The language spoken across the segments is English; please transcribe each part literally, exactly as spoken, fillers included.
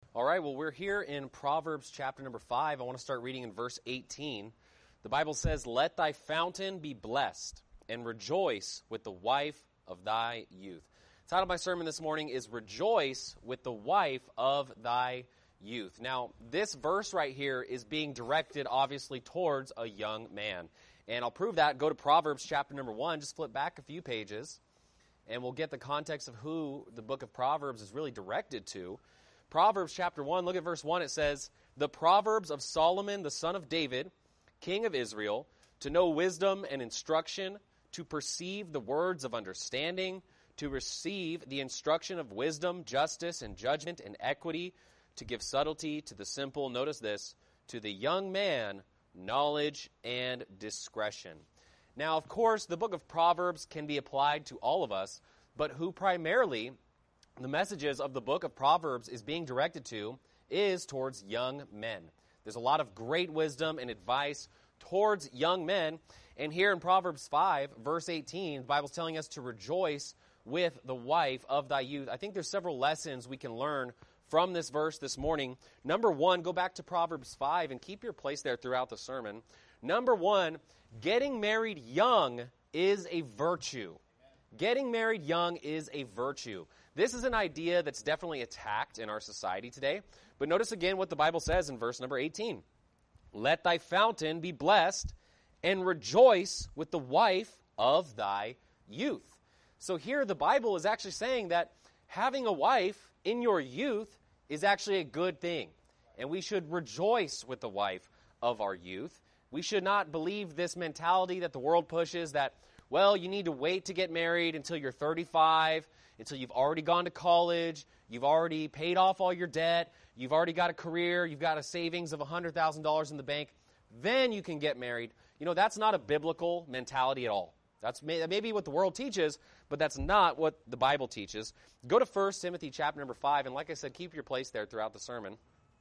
All right, well, we're here in Proverbs chapter number five. I want to start reading in verse eighteen. The Bible says, "Let thy fountain be blessed, and rejoice with the wife of thy youth." The title of my sermon this morning is "Rejoice with the wife of thy youth." Now, this verse right here is being directed, obviously, towards a young man. And I'll prove that. Go to Proverbs chapter number one. Just flip back a few pages, and we'll get the context of who the book of Proverbs is really directed to. Proverbs chapter one, look at verse one. It says, "The Proverbs of Solomon, the son of David, king of Israel, to know wisdom and instruction, to perceive the words of understanding, to receive the instruction of wisdom, justice, and judgment, and equity, to give subtlety to the simple." Notice this, "to the young man, knowledge and discretion." Now, of course, the book of Proverbs can be applied to all of us, but who primarily the messages of the book of Proverbs is being directed to is towards young men. There's a lot of great wisdom and advice towards young men. And here in Proverbs five, verse eighteen, the Bible's telling us to rejoice with the wife of thy youth. I think there's several lessons we can learn from this verse this morning. Number one, go back to Proverbs five and keep your place there throughout the sermon. Number one, getting married young is a virtue. Getting married young is a virtue. This is an idea that's definitely attacked in our society today. But notice again what the Bible says in verse number eighteen. "Let thy fountain be blessed, and rejoice with the wife of thy youth." So here the Bible is actually saying that having a wife in your youth is actually a good thing. And we should rejoice with the wife of our youth. We should not believe this mentality that the world pushes that, well, you need to wait to get married until you're thirty-five, until you've already gone to college, you've already paid off all your debt, you've already got a career, you've got a savings of one hundred thousand dollars in the bank, then you can get married. You know, that's not a biblical mentality at all. That's may, maybe what the world teaches, but that's not what the Bible teaches. Go to First Timothy chapter number five, and like I said, keep your place there throughout the sermon.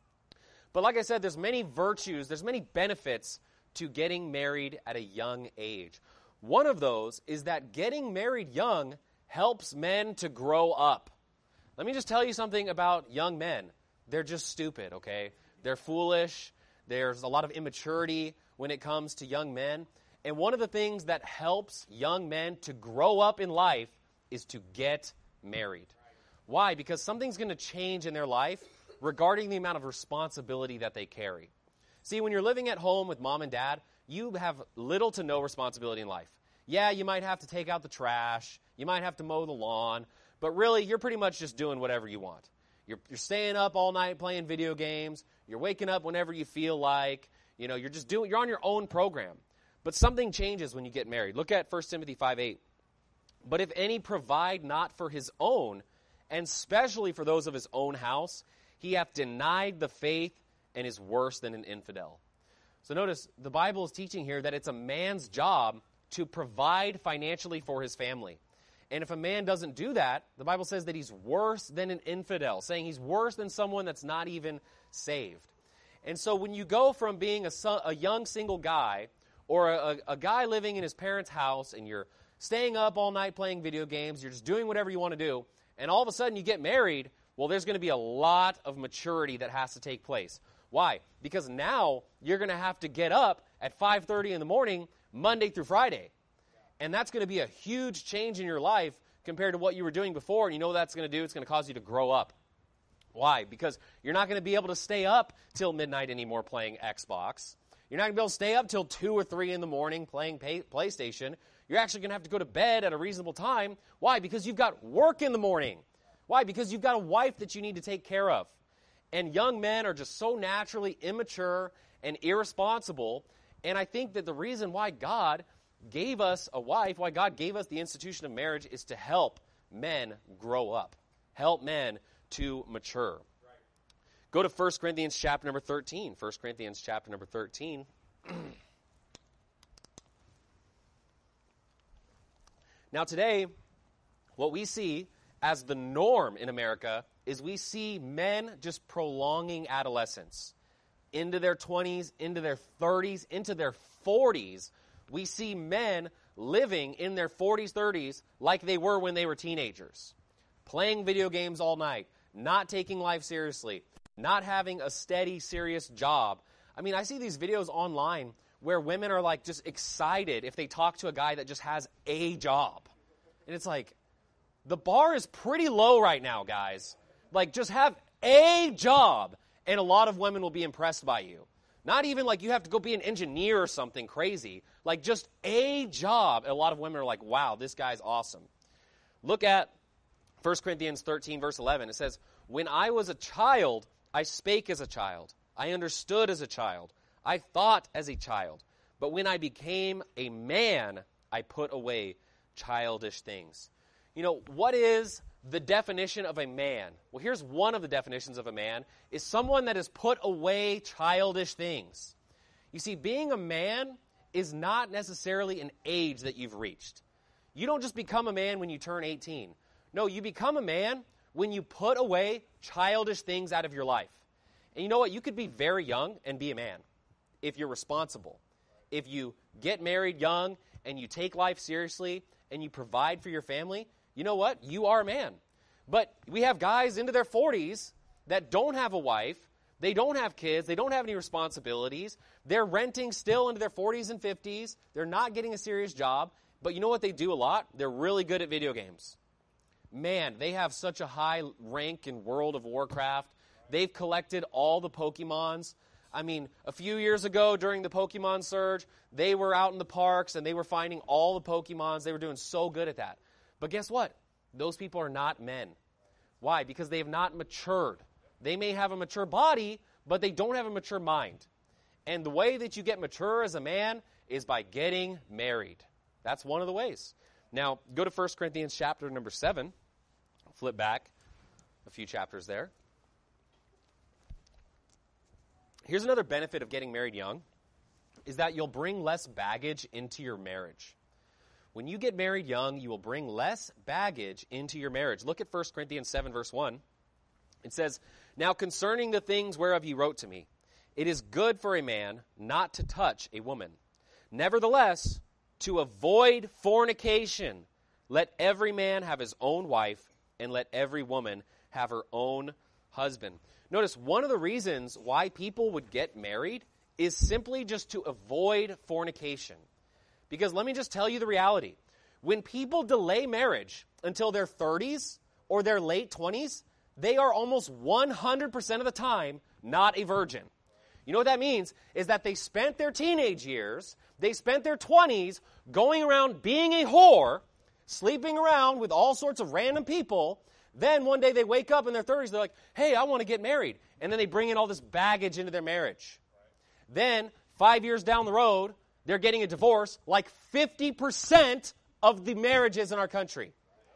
But like I said, there's many virtues, there's many benefits to getting married at a young age. One of those is that getting married young helps men to grow up. Let me just tell you something about young men. They're just stupid, okay? They're foolish. There's a lot of immaturity when it comes to young men. And one of the things that helps young men to grow up in life is to get married. Why? Because something's going to change in their life regarding the amount of responsibility that they carry. See, when you're living at home with mom and dad, you have little to no responsibility in life. Yeah, you might have to take out the trash, you might have to mow the lawn, but really, you're pretty much just doing whatever you want. You're, you're staying up all night playing video games, you're waking up whenever you feel like, you know, you're just doing, you're on your own program. But something changes when you get married. Look at First Timothy five eight. "But if any provide not for his own, and especially for those of his own house, he hath denied the faith and is worse than an infidel." So notice, the Bible is teaching here that it's a man's job to provide financially for his family. And if a man doesn't do that, the Bible says that he's worse than an infidel, saying he's worse than someone that's not even saved. And so when you go from being a, son, a young single guy or a, a guy living in his parents' house and you're staying up all night playing video games, you're just doing whatever you want to do, and all of a sudden you get married, well, there's going to be a lot of maturity that has to take place. Why? Because now you're going to have to get up at five thirty in the morning, Monday through Friday. And that's going to be a huge change in your life compared to what you were doing before. And you know what that's going to do? It's going to cause you to grow up. Why? Because you're not going to be able to stay up till midnight anymore playing Xbox. You're not going to be able to stay up till two or three in the morning playing pay- PlayStation. You're actually going to have to go to bed at a reasonable time. Why? Because you've got work in the morning. Why? Because you've got a wife that you need to take care of. And young men are just so naturally immature and irresponsible. And I think that the reason why God gave us a wife, why God gave us the institution of marriage, is to help men grow up, help men to mature. Right. Go to First Corinthians chapter number thirteen. First Corinthians chapter number thirteen. Now today, what we see as the norm in America is we see men just prolonging adolescence into their twenties, into their thirties, into their forties. We see men living in their forties, thirties like they were when they were teenagers, playing video games all night, not taking life seriously, not having a steady, serious job. I mean, I see these videos online where women are like just excited if they talk to a guy that just has a job. And it's like, the bar is pretty low right now, guys. Like, just have a job, and a lot of women will be impressed by you. Not even like you have to go be an engineer or something crazy. Like, just a job. And a lot of women are like, wow, this guy's awesome. Look at First Corinthians thirteen, verse eleven. It says, when I was a child, I spake as a child. I understood as a child. I thought as a child. But when I became a man, I put away childish things. You know, what is the definition of a man? Well, here's one of the definitions of a man, is someone that has put away childish things. You see, being a man is not necessarily an age that you've reached. You don't just become a man when you turn eighteen. No, you become a man when you put away childish things out of your life. And you know what? You could be very young and be a man if you're responsible. If you get married young and you take life seriously and you provide for your family, you know what? You are a man. But we have guys into their forties that don't have a wife, they don't have kids, they don't have any responsibilities, they're renting still into their forties and fifties, they're not getting a serious job, but you know what they do a lot? They're really good at video games. Man, they have such a high rank in World of Warcraft. They've collected all the Pokemons. I mean, a few years ago during the Pokemon surge, they were out in the parks and they were finding all the Pokemons. They were doing so good at that. But guess what? Those people are not men. Why? Because they have not matured. They may have a mature body, but they don't have a mature mind. And the way that you get mature as a man is by getting married. That's one of the ways. Now, go to First Corinthians chapter number seven. Flip back a few chapters there. Here's another benefit of getting married young, is that you'll bring less baggage into your marriage. When you get married young, you will bring less baggage into your marriage. Look at First Corinthians seven, verse one. It says, now concerning the things whereof he wrote to me, it is good for a man not to touch a woman. Nevertheless, to avoid fornication, let every man have his own wife, and let every woman have her own husband. Notice, one of the reasons why people would get married is simply just to avoid fornication. Because let me just tell you the reality. When people delay marriage until their thirties or their late twenties, they are almost one hundred percent of the time not a virgin. You know what that means? Is that they spent their teenage years, they spent their twenties going around being a whore, sleeping around with all sorts of random people. Then one day they wake up in their thirties, they're like, hey, I want to get married. And then they bring in all this baggage into their marriage. Then, five years down the road, they're getting a divorce, like fifty percent of the marriages in our country.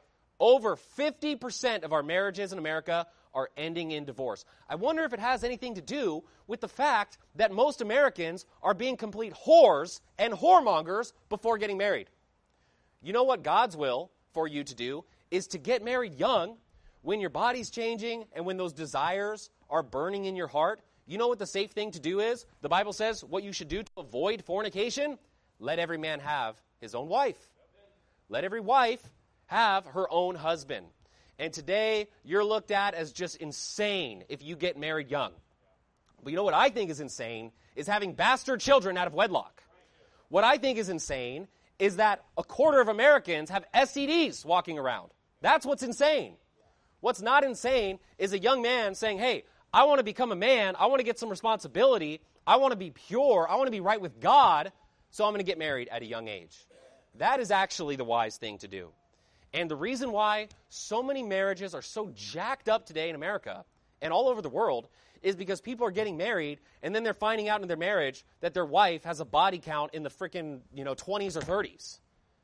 Over fifty percent of our marriages in America are ending in divorce. I wonder if it has anything to do with the fact that most Americans are being complete whores and whoremongers before getting married. You know what God's will for you to do is to get married young, when your body's changing and when those desires are burning in your heart. You know what the safe thing to do is? The Bible says what you should do to avoid fornication? Let every man have his own wife. Let every wife have her own husband. And today, you're looked at as just insane if you get married young. But you know what I think is insane is having bastard children out of wedlock. What I think is insane is that a quarter of Americans have S T Ds walking around. That's what's insane. What's not insane is a young man saying, hey, I want to become a man. I want to get some responsibility. I want to be pure. I want to be right with God. So I'm going to get married at a young age. That is actually the wise thing to do. And the reason why so many marriages are so jacked up today in America and all over the world is because people are getting married and then they're finding out in their marriage that their wife has a body count in the freaking, you know, twenties or thirties.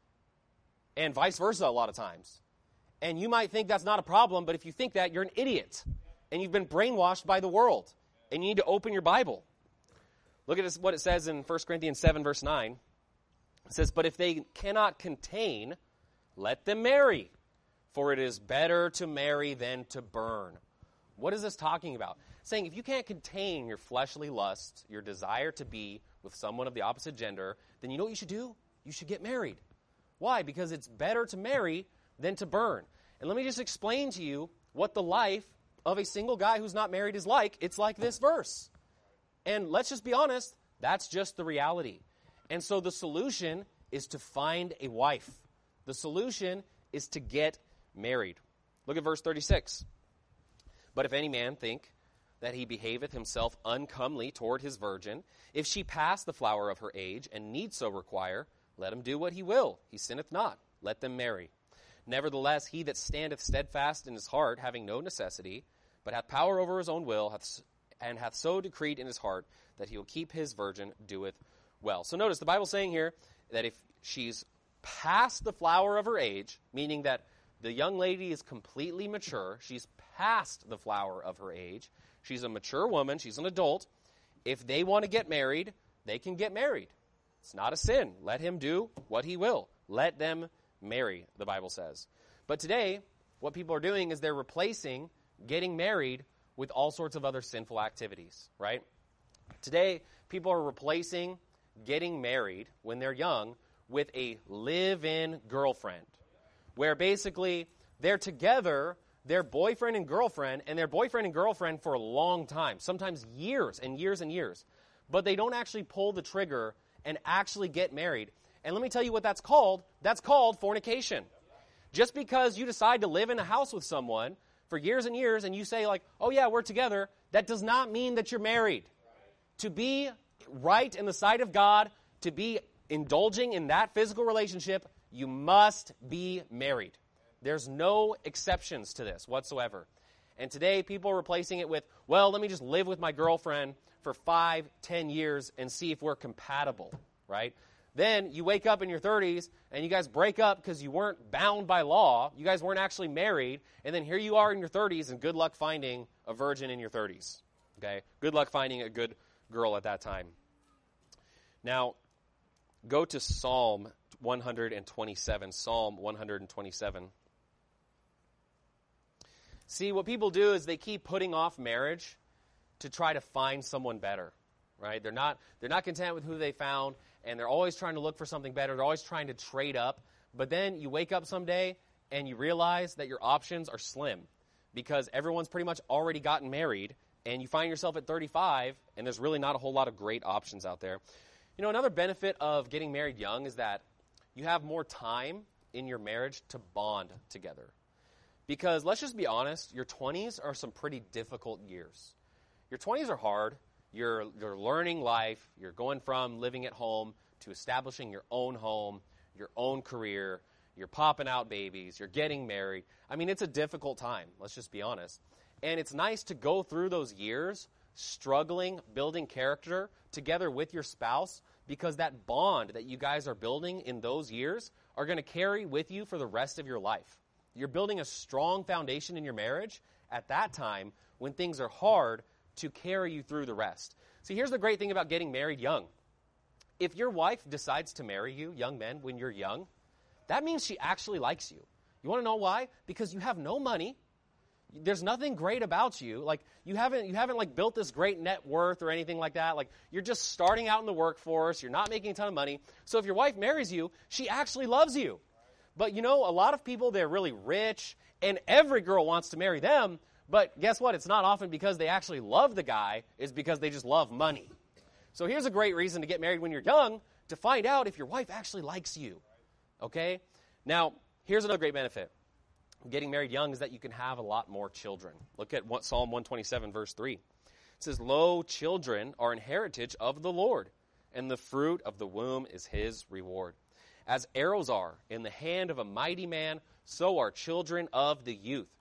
And vice versa a lot of times. And you might think that's not a problem, but if you think that, you're an idiot. And you've been brainwashed by the world. And you need to open your Bible. Look at this, what it says in First Corinthians seven, verse nine. It says, but if they cannot contain, let them marry. For it is better to marry than to burn. What is this talking about? It's saying if you can't contain your fleshly lust, your desire to be with someone of the opposite gender, then you know what you should do? You should get married. Why? Because it's better to marry than to burn. And let me just explain to you what the life of a single guy who's not married is like, it's like this verse. And let's just be honest, that's just the reality. And so the solution is to find a wife. The solution is to get married. Look at verse thirty-six. But if any man think that he behaveth himself uncomely toward his virgin, if she pass the flower of her age, and need so require, let him do what he will. He sinneth not. Let them marry. Nevertheless, he that standeth steadfast in his heart, having no necessity, but hath power over his own will, hath, and hath so decreed in his heart that he will keep his virgin, doeth well. So notice, the Bible's saying here that if she's past the flower of her age, meaning that the young lady is completely mature, she's past the flower of her age, she's a mature woman, she's an adult, if they want to get married, they can get married. It's not a sin. Let him do what he will. Let them marry, the Bible says. But today, what people are doing is they're replacing getting married with all sorts of other sinful activities, right? Today, people are replacing getting married when they're young with a live-in girlfriend, where basically they're together, they're boyfriend and girlfriend, and they're boyfriend and girlfriend for a long time, sometimes years and years and years. But they don't actually pull the trigger and actually get married. And let me tell you what that's called. That's called fornication. Just because you decide to live in a house with someone for years and years and you say like, oh yeah, we're together, that does not mean that you're married. To be right in the sight of God, to be indulging in that physical relationship, you must be married. There's no exceptions to this whatsoever. And today, people are replacing it with, well, let me just live with my girlfriend for five, ten years and see if we're compatible, right? Then you wake up in your thirties and you guys break up because you weren't bound by law. You guys weren't actually married. And then here you are in your thirties, and good luck finding a virgin in your thirties. Okay? Good luck finding a good girl at that time. Now, go to Psalm one twenty-seven. Psalm one twenty-seven. See, what people do is they keep putting off marriage to try to find someone better, right? They're not, they're not content with who they found, and they're always trying to look for something better. They're always trying to trade up. But then you wake up someday and you realize that your options are slim because everyone's pretty much already gotten married, and you find yourself at thirty-five, and there's really not a whole lot of great options out there. You know, another benefit of getting married young is that you have more time in your marriage to bond together. Because let's just be honest, your twenties are some pretty difficult years. Your twenties are hard. You're, you're learning life. You're going from living at home to establishing your own home, your own career. You're popping out babies. You're getting married. I mean, it's a difficult time. Let's just be honest. And it's nice to go through those years struggling, building character together with your spouse, because that bond that you guys are building in those years are going to carry with you for the rest of your life. You're building a strong foundation in your marriage at that time when things are hard to carry you through the rest. See, here's the great thing about getting married young. If your wife decides to marry you, young men, when you're young, that means she actually likes you. You want to know why? Because you have no money. There's nothing great about you. Like, you haven't, you haven't like built this great net worth or anything like that. Like, you're just starting out in the workforce. You're not making a ton of money. So if your wife marries you, she actually loves you. But you know, a lot of people, they're really rich, and every girl wants to marry them. But guess what? It's not often because they actually love the guy. It's because they just love money. So here's a great reason to get married when you're young, to find out if your wife actually likes you. Okay? Now, here's another great benefit. Getting married young is that you can have a lot more children. Look at Psalm one twenty-seven, verse three. It says, "Lo, children are an heritage of the Lord, and the fruit of the womb is his reward. As arrows are in the hand of a mighty man, so are children of the youth.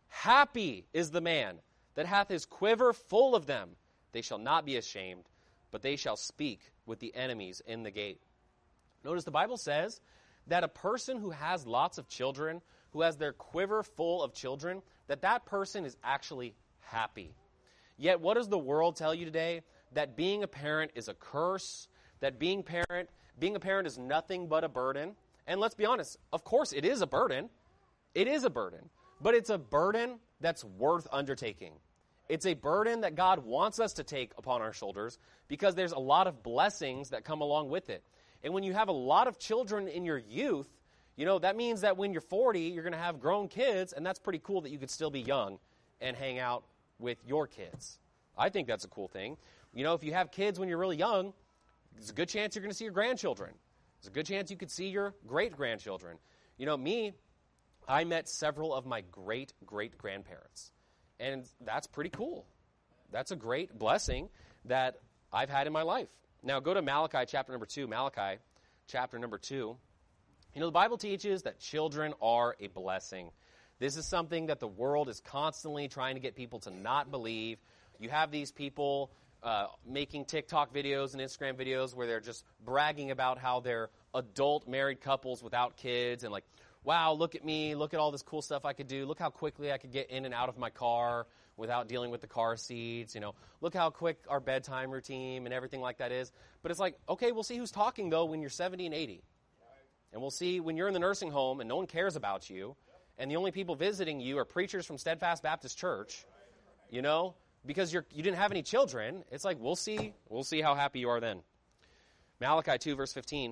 Happy is the man that hath his quiver full of them. They shall not be ashamed, but they shall speak with the enemies in the gate." Notice the Bible says that a person who has lots of children, who has their quiver full of children, that that person is actually happy. Yet what does the world tell you today? That being a parent is a curse, that being parent, being a parent is nothing but a burden. And let's be honest, of course it is a burden. It is a burden. But it's a burden that's worth undertaking. It's a burden that God wants us to take upon our shoulders because there's a lot of blessings that come along with it. And when you have a lot of children in your youth, you know, that means that when you're forty, you're going to have grown kids, and that's pretty cool that you could still be young and hang out with your kids. I think that's a cool thing. You know, if you have kids when you're really young, there's a good chance you're going to see your grandchildren. There's a good chance you could see your great-grandchildren. You know, me, I met several of my great-great-grandparents, and that's pretty cool. That's a great blessing that I've had in my life. Now, go to Malachi chapter number two. Malachi chapter number two. You know, the Bible teaches that children are a blessing. This is something that the world is constantly trying to get people to not believe. You have these people uh, making TikTok videos and Instagram videos where they're just bragging about how they're adult married couples without kids and like, wow, look at me, look at all this cool stuff I could do. Look how quickly I could get in and out of my car without dealing with the car seats. You know, look how quick our bedtime routine and everything like that is. But it's like, okay, we'll see who's talking, though, when you're seventy and eighty. And we'll see when you're in the nursing home and no one cares about you, and the only people visiting you are preachers from Steadfast Baptist Church, you know, because you're, you didn't have any children. It's like, we'll see. We'll see how happy you are then. Malachi two, verse fifteen.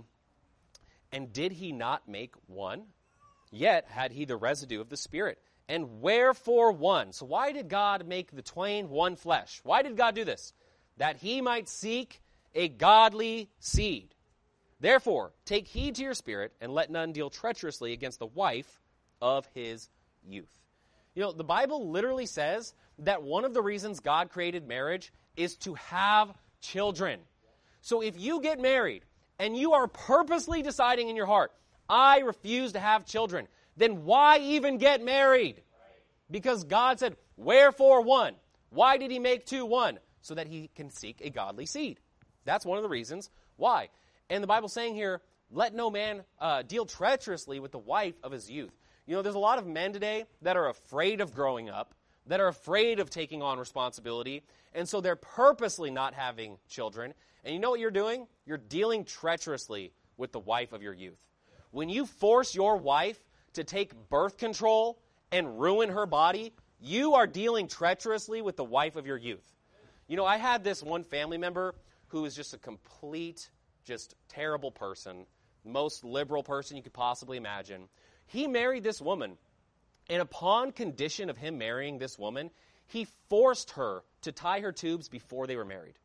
And did he not make one? Yet had he the residue of the Spirit. And wherefore one? So why did God make the twain one flesh? Why did God do this? That he might seek a godly seed. Therefore, take heed to your spirit, and let none deal treacherously against the wife of his youth. You know, the Bible literally says that one of the reasons God created marriage is to have children. So if you get married, and you are purposely deciding in your heart, I refuse to have children, then why even get married? Because God said, wherefore one? Why did he make two one? So that he can seek a godly seed. That's one of the reasons why. And the Bible's saying here, let no man uh, deal treacherously with the wife of his youth. You know, there's a lot of men today that are afraid of growing up, that are afraid of taking on responsibility, and so they're purposely not having children. And you know what you're doing? You're dealing treacherously with the wife of your youth. When you force your wife to take birth control and ruin her body, you are dealing treacherously with the wife of your youth. You know, I had this one family member who was just a complete, just terrible person, most liberal person you could possibly imagine. He married this woman, and upon condition of him marrying this woman, he forced her to tie her tubes before they were married.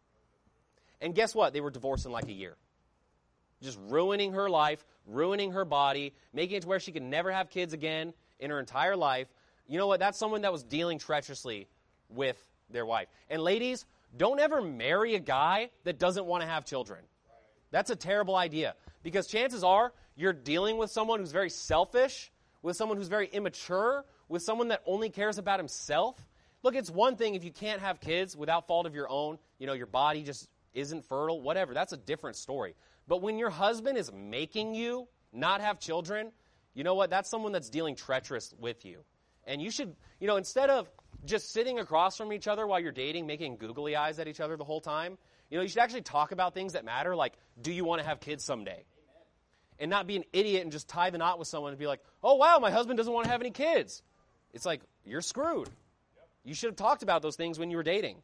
And guess what? They were divorced in like a year. Just ruining her life, ruining her body, making it to where she could never have kids again in her entire life. You know what? That's someone that was dealing treacherously with their wife. And ladies, don't ever marry a guy that doesn't want to have children. That's a terrible idea. Because chances are you're dealing with someone who's very selfish, with someone who's very immature, with someone that only cares about himself. Look, it's one thing if you can't have kids without fault of your own, you know, your body just isn't fertile, whatever. That's a different story. But when your husband is making you not have children, you know what? That's someone that's dealing treacherous with you. And you should, you know, instead of just sitting across from each other while you're dating, making googly eyes at each other the whole time, you know, you should actually talk about things that matter, like, do you want to have kids someday? Amen. And not be an idiot and just tie the knot with someone and be like, oh, wow, my husband doesn't want to have any kids. It's like, you're screwed. Yep. You should have talked about those things when you were dating.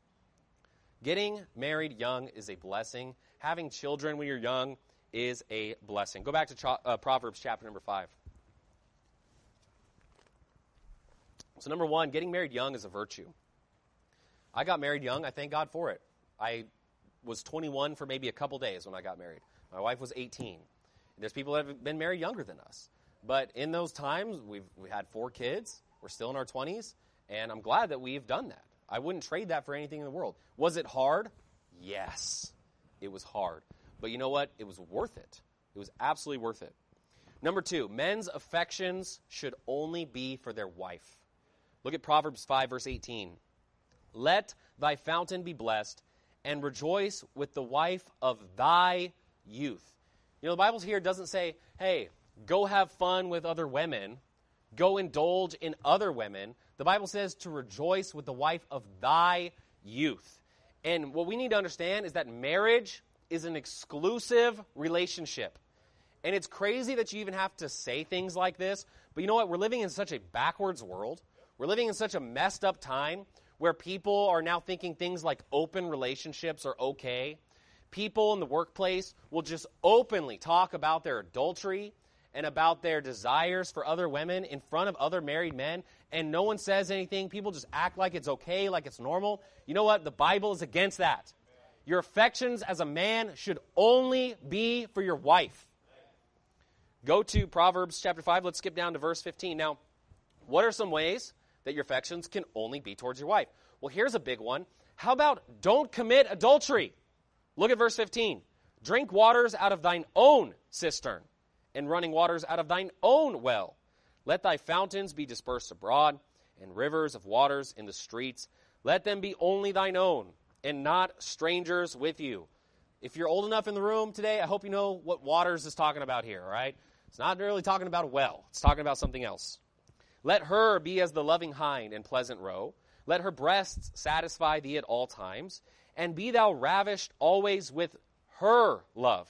Getting married young is a blessing. Having children when you're young is a blessing. Go back to cho- uh, Proverbs chapter number five. So number one, getting married young is a virtue. I got married young. I thank God for it. I was twenty-one for maybe a couple days when I got married. My wife was eighteen. There's people that have been married younger than us. But in those times, we've we had four kids. We're still in our twenties. And I'm glad that we've done that. I wouldn't trade that for anything in the world. Was it hard? Yes, it was hard. But you know what? It was worth it. It was absolutely worth it. Number two, men's affections should only be for their wife. Look at Proverbs five, verse eighteen. Let thy fountain be blessed, and rejoice with the wife of thy youth. You know, the Bible here doesn't say, hey, go have fun with other women. Go indulge in other women. The Bible says to rejoice with the wife of thy youth. And what we need to understand is that marriage is an exclusive relationship. And it's crazy that you even have to say things like this. But you know what? We're living in such a backwards world. We're living in such a messed up time where people are now thinking things like open relationships are okay. People in the workplace will just openly talk about their adultery and about their desires for other women in front of other married men, and no one says anything. People just act like it's okay, like it's normal. You know what? The Bible is against that. Your affections as a man should only be for your wife. Go to Proverbs chapter five. Let's skip down to verse fifteen. Now, what are some ways that your affections can only be towards your wife? Well, here's a big one. How about don't commit adultery? Look at verse fifteen. Drink waters out of thine own cistern, and running waters out of thine own well. Let thy fountains be dispersed abroad, and rivers of waters in the streets. Let them be only thine own, and not strangers with you. If you're old enough in the room today, I hope you know what waters is talking about here, all right? It's not really talking about a well. It's talking about something else. Let her be as the loving hind and pleasant roe. Let her breasts satisfy thee at all times, and be thou ravished always with her love.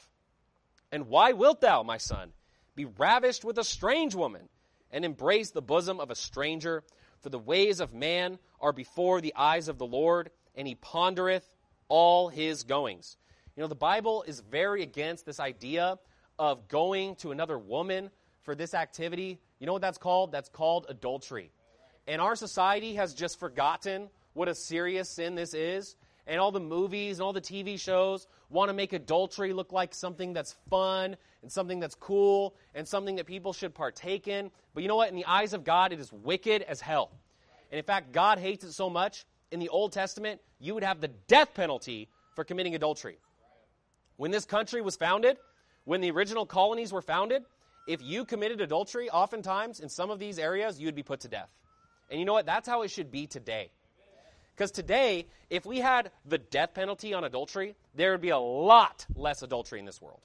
And why wilt thou, my son, be ravished with a strange woman, and embrace the bosom of a stranger? For the ways of man are before the eyes of the Lord, and he pondereth all his goings. You know, the Bible is very against this idea of going to another woman for this activity. You know what that's called? That's called adultery. And our society has just forgotten what a serious sin this is. And all the movies and all the T V shows want to make adultery look like something that's fun and something that's cool and something that people should partake in. But you know what? In the eyes of God, it is wicked as hell. And in fact, God hates it so much, in the Old Testament, you would have the death penalty for committing adultery. When this country was founded, when the original colonies were founded, if you committed adultery, oftentimes in some of these areas, you would be put to death. And you know what? That's how it should be today. Because today, if we had the death penalty on adultery, there would be a lot less adultery in this world.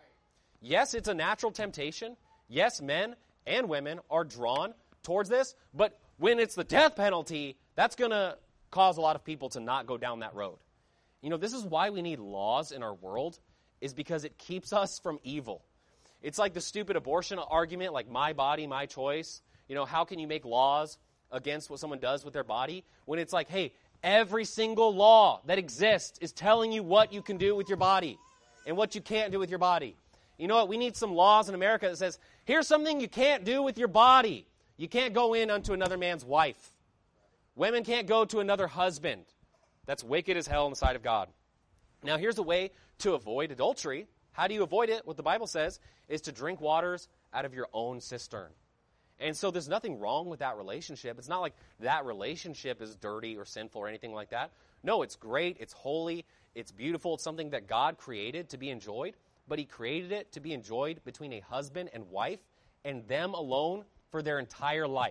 Yes, it's a natural temptation. Yes, men and women are drawn towards this. But when it's the death penalty, that's going to cause a lot of people to not go down that road. You know, this is why we need laws in our world, is because it keeps us from evil. It's like the stupid abortion argument, like my body, my choice. You know, how can you make laws against what someone does with their body? When it's like, hey, every single law that exists is telling you what you can do with your body and what you can't do with your body. You know what? We need some laws in America that says, here's something you can't do with your body. You can't go in unto another man's wife. Women can't go to another husband. That's wicked as hell in the sight of God. Now, here's a way to avoid adultery. How do you avoid it? What the Bible says is to drink waters out of your own cistern. And so there's nothing wrong with that relationship. It's not like that relationship is dirty or sinful or anything like that. No, it's great. It's holy. It's beautiful. It's something that God created to be enjoyed. But he created it to be enjoyed between a husband and wife and them alone for their entire life.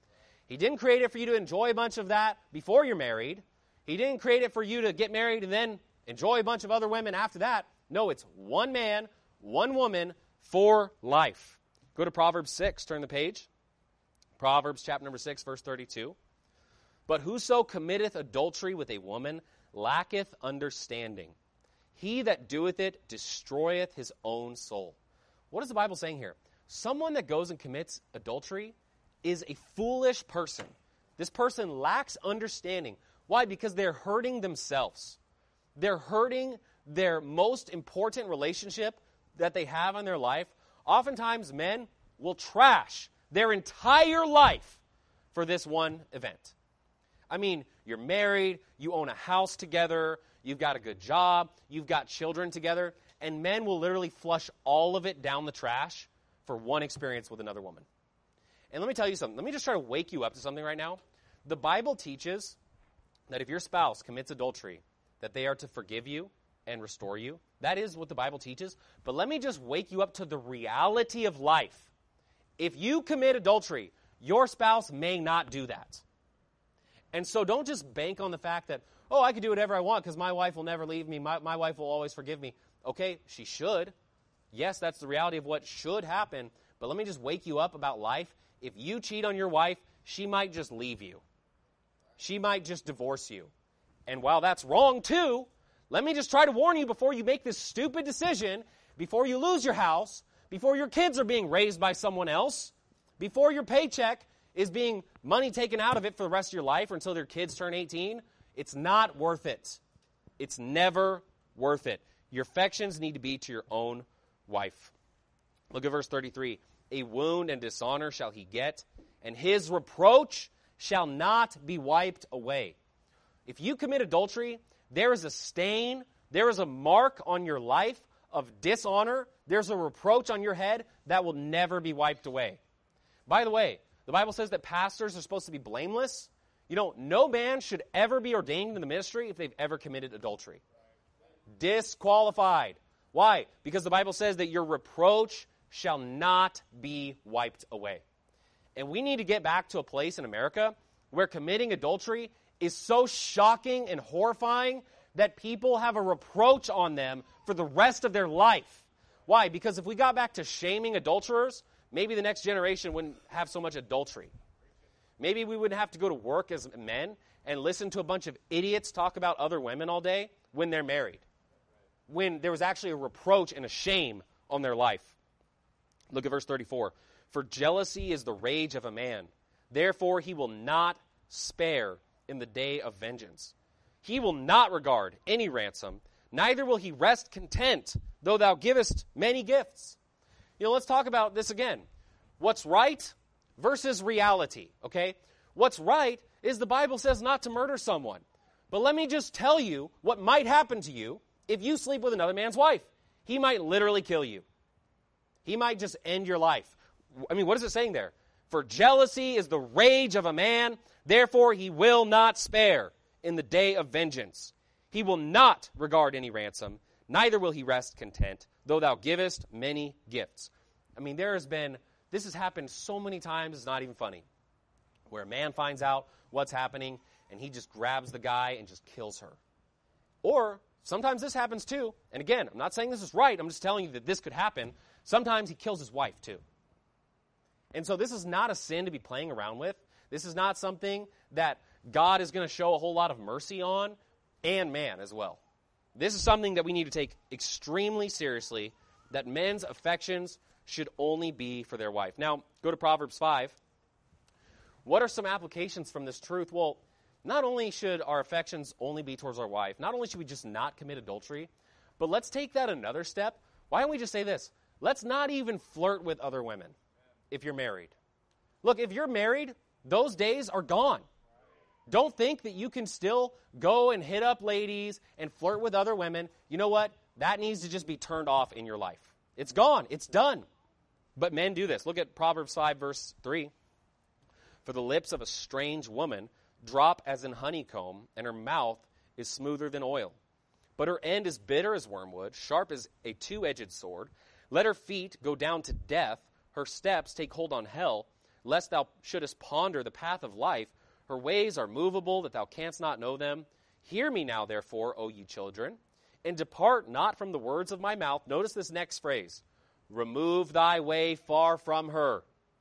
He didn't create it for you to enjoy a bunch of that before you're married. He didn't create it for you to get married and then enjoy a bunch of other women after that. No, it's one man, one woman for life. Go to Proverbs six. Turn the page. Proverbs chapter number six, verse thirty-two. But whoso committeth adultery with a woman lacketh understanding. He that doeth it destroyeth his own soul. What is the Bible saying here? Someone that goes and commits adultery is a foolish person. This person lacks understanding. Why? Because they're hurting themselves. They're hurting their most important relationship that they have in their life. Oftentimes, men will trash their entire life for this one event. I mean, you're married, you own a house together, you've got a good job, you've got children together, and men will literally flush all of it down the trash for one experience with another woman. And let me tell you something. Let me just try to wake you up to something right now. The Bible teaches that if your spouse commits adultery, that they are to forgive you and restore you. That is what the Bible teaches. But let me just wake you up to the reality of life. If you commit adultery, your spouse may not do that. And so don't just bank on the fact that, oh, I can do whatever I want because my wife will never leave me. My, my wife will always forgive me. Okay, she should. Yes, that's the reality of what should happen. But let me just wake you up about life. If you cheat on your wife, she might just leave you. She might just divorce you. And while that's wrong too, let me just try to warn you before you make this stupid decision, before you lose your house, before your kids are being raised by someone else, before your paycheck is being money taken out of it for the rest of your life or until their kids turn eighteen, it's not worth it. It's never worth it. Your affections need to be to your own wife. Look at verse thirty-three. A wound and dishonor shall he get, and his reproach shall not be wiped away. If you commit adultery, there is a stain, there is a mark on your life of dishonor, there's a reproach on your head that will never be wiped away. By the way, the Bible says that pastors are supposed to be blameless. You know, no man should ever be ordained in the ministry if they've ever committed adultery. Disqualified. Why? Because the Bible says that your reproach shall not be wiped away. And we need to get back to a place in America where committing adultery is so shocking and horrifying that people have a reproach on them for the rest of their life. Why? Because if we got back to shaming adulterers, maybe the next generation wouldn't have so much adultery. Maybe we wouldn't have to go to work as men and listen to a bunch of idiots talk about other women all day when they're married, when there was actually a reproach and a shame on their life. Look at verse thirty-four. For jealousy is the rage of a man. Therefore he will not spare in the day of vengeance. He will not regard any ransom, neither will he rest content, though thou givest many gifts. You know, let's talk about this again. What's right versus reality, okay? What's right is the Bible says not to murder someone. But let me just tell you what might happen to you if you sleep with another man's wife. He might literally kill you. He might just end your life. I mean, what is it saying there? For jealousy is the rage of a man, therefore he will not spare in the day of vengeance. He will not regard any ransom, neither will he rest content, though thou givest many gifts. I mean, there has been, this has happened so many times, it's not even funny, where a man finds out what's happening, and he just grabs the guy and just kills her. Or sometimes this happens too, and again, I'm not saying this is right, I'm just telling you that this could happen. Sometimes he kills his wife too. And so this is not a sin to be playing around with. This is not something that God is going to show a whole lot of mercy on, and man as well. This is something that we need to take extremely seriously, that men's affections should only be for their wife. Now, go to Proverbs five. What are some applications from this truth? Well, not only should our affections only be towards our wife, not only should we just not commit adultery, but let's take that another step. Why don't we just say this? Let's not even flirt with other women if you're married. Look, if you're married, those days are gone. Don't think that you can still go and hit up ladies and flirt with other women. You know what? That needs to just be turned off in your life. It's gone. It's done. But men do this. Look at Proverbs five, verse three. For the lips of a strange woman drop as in honeycomb, and her mouth is smoother than oil. But her end is bitter as wormwood, sharp as a two-edged sword. Let her feet go down to death, her steps take hold on hell, lest thou shouldest ponder the path of life. Her ways are movable, that thou canst not know them. Hear me now, therefore, O ye children, and depart not from the words of my mouth. Notice this next phrase. Remove thy way far from her,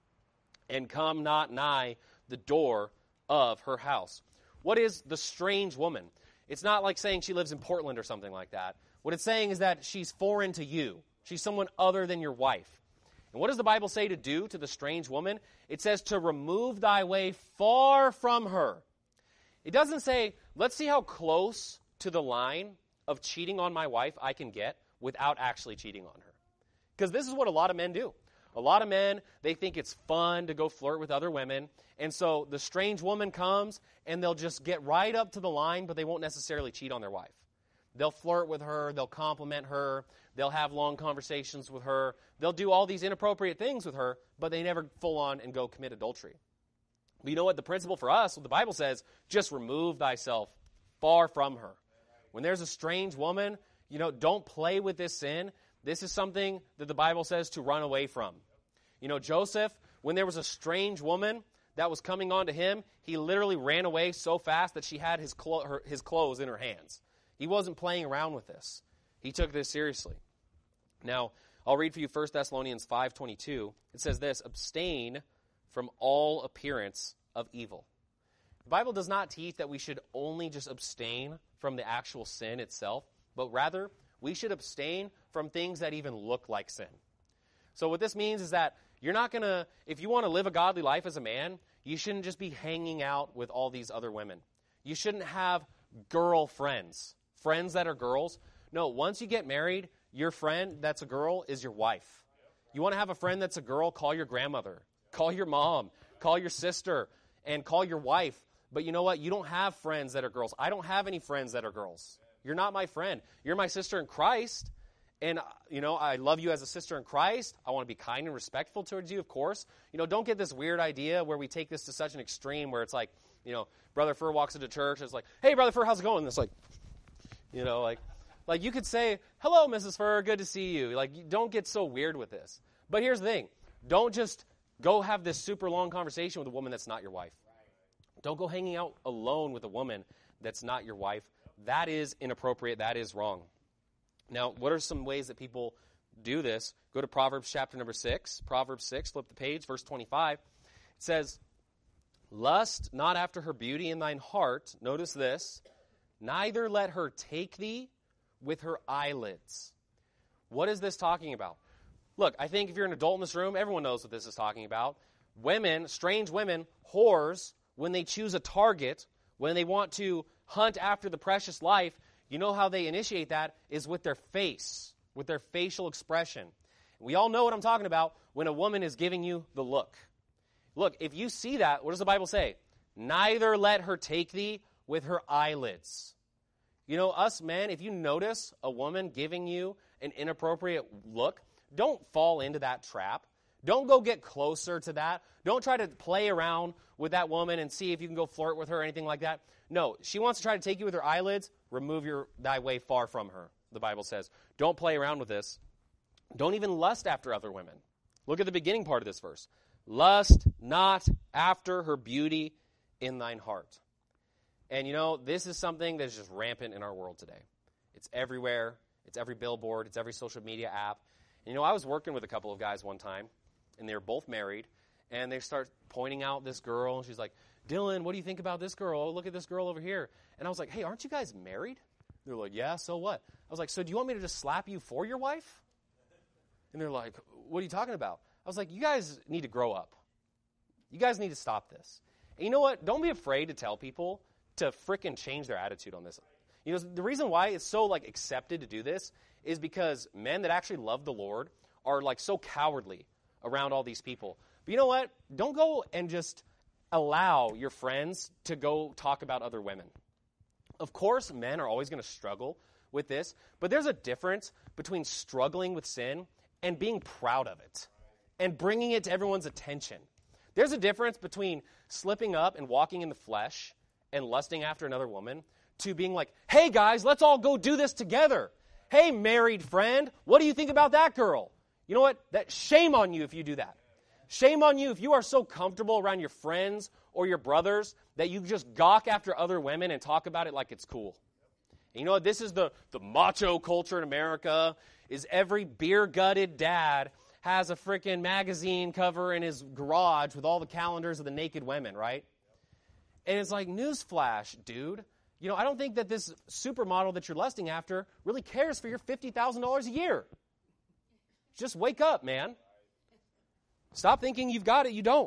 and come not nigh the door of her house. What is the strange woman? It's not like saying she lives in Portland or something like that. What it's saying is that she's foreign to you. She's someone other than your wife. And what does the Bible say to do to the strange woman? It says to remove thy way far from her. It doesn't say, let's see how close to the line of cheating on my wife I can get without actually cheating on her. Because this is what a lot of men do. A lot of men, they think it's fun to go flirt with other women. And so the strange woman comes and they'll just get right up to the line, but they won't necessarily cheat on their wife. They'll flirt with her, they'll compliment her, they'll have long conversations with her, they'll do all these inappropriate things with her, but they never full on and go commit adultery. But you know what? The principle for us, what the Bible says, just remove thyself far from her. When there's a strange woman, you know, don't play with this sin. This is something that the Bible says to run away from. You know, Joseph, when there was a strange woman that was coming on to him, he literally ran away so fast that she had his, clo- her, his clothes in her hands. He wasn't playing around with this. He took this seriously. Now, I'll read for you First Thessalonians five twenty-two. It says this, abstain from all appearance of evil. The Bible does not teach that we should only just abstain from the actual sin itself, but rather we should abstain from things that even look like sin. So what this means is that you're not going to, if you want to live a godly life as a man, you shouldn't just be hanging out with all these other women. You shouldn't have girl friends, friends that are girls. No, once you get married, your friend that's a girl is your wife. You want to have a friend that's a girl, call your grandmother, call your mom, call your sister, and call your wife, but you know what? You don't have friends that are girls. I don't have any friends that are girls. You're not my friend. You're my sister in Christ, and, you know, I love you as a sister in Christ. I want to be kind and respectful towards you, of course. You know, don't get this weird idea where we take this to such an extreme where it's like, you know, Brother Fur walks into church and it's like, hey, Brother Fur, how's it going? And it's like, you know, like, like you could say, hello, Missus Fur, good to see you. Like, you don't get so weird with this. But here's the thing. Don't just go have this super long conversation with a woman that's not your wife. Don't go hanging out alone with a woman that's not your wife. That is inappropriate. That is wrong. Now, what are some ways that people do this? Go to Proverbs chapter number six. Proverbs six, flip the page, verse twenty-five. It says, lust not after her beauty in thine heart. Notice this. Neither let her take thee with her eyelids. What is this talking about? Look, I think if you're an adult in this room, everyone knows what this is talking about. Women, strange women, whores, when they choose a target, when they want to hunt after the precious life, you know how they initiate that is with their face, with their facial expression. We all know what I'm talking about when a woman is giving you the look. Look, if you see that, what does the Bible say? Neither let her take thee with her eyelids. You know, us men, if you notice a woman giving you an inappropriate look, don't fall into that trap. Don't go get closer to that. Don't try to play around with that woman and see if you can go flirt with her or anything like that. No, she wants to try to take you with her eyelids. Remove your thy way far from her, the Bible says. Don't play around with this. Don't even lust after other women. Look at the beginning part of this verse. Lust not after her beauty in thine heart. And you know, this is something that's just rampant in our world today. It's everywhere. It's every billboard. It's every social media app. And you know, I was working with a couple of guys one time, and they were both married, and they start pointing out this girl, and she's like, Dylan, what do you think about this girl? Oh, look at this girl over here. And I was like, hey, aren't you guys married? They're like, yeah, so what? I was like, so do you want me to just slap you for your wife? And they're like, what are you talking about? I was like, you guys need to grow up. You guys need to stop this. And you know what? Don't be afraid to tell people to frickin' change their attitude on this. You know, the reason why it's so, like, accepted to do this is because men that actually love the Lord are, like, so cowardly around all these people. But you know what? Don't go and just allow your friends to go talk about other women. Of course, men are always going to struggle with this, but there's a difference between struggling with sin and being proud of it and bringing it to everyone's attention. There's a difference between slipping up and walking in the flesh and lusting after another woman to being like, hey guys, let's all go do this together. Hey, married friend, what do you think about that girl? You know what? That shame on you if you do that. Shame on you if you are so comfortable around your friends or your brothers that you just gawk after other women and talk about it like it's cool. And you know what? This is the, the macho culture in America, is every beer-gutted dad has a freaking magazine cover in his garage with all the calendars of the naked women, right? And it's like, newsflash, dude. You know, I don't think that this supermodel that you're lusting after really cares for your fifty thousand dollars a year. Just wake up, man. Stop thinking you've got it. You don't.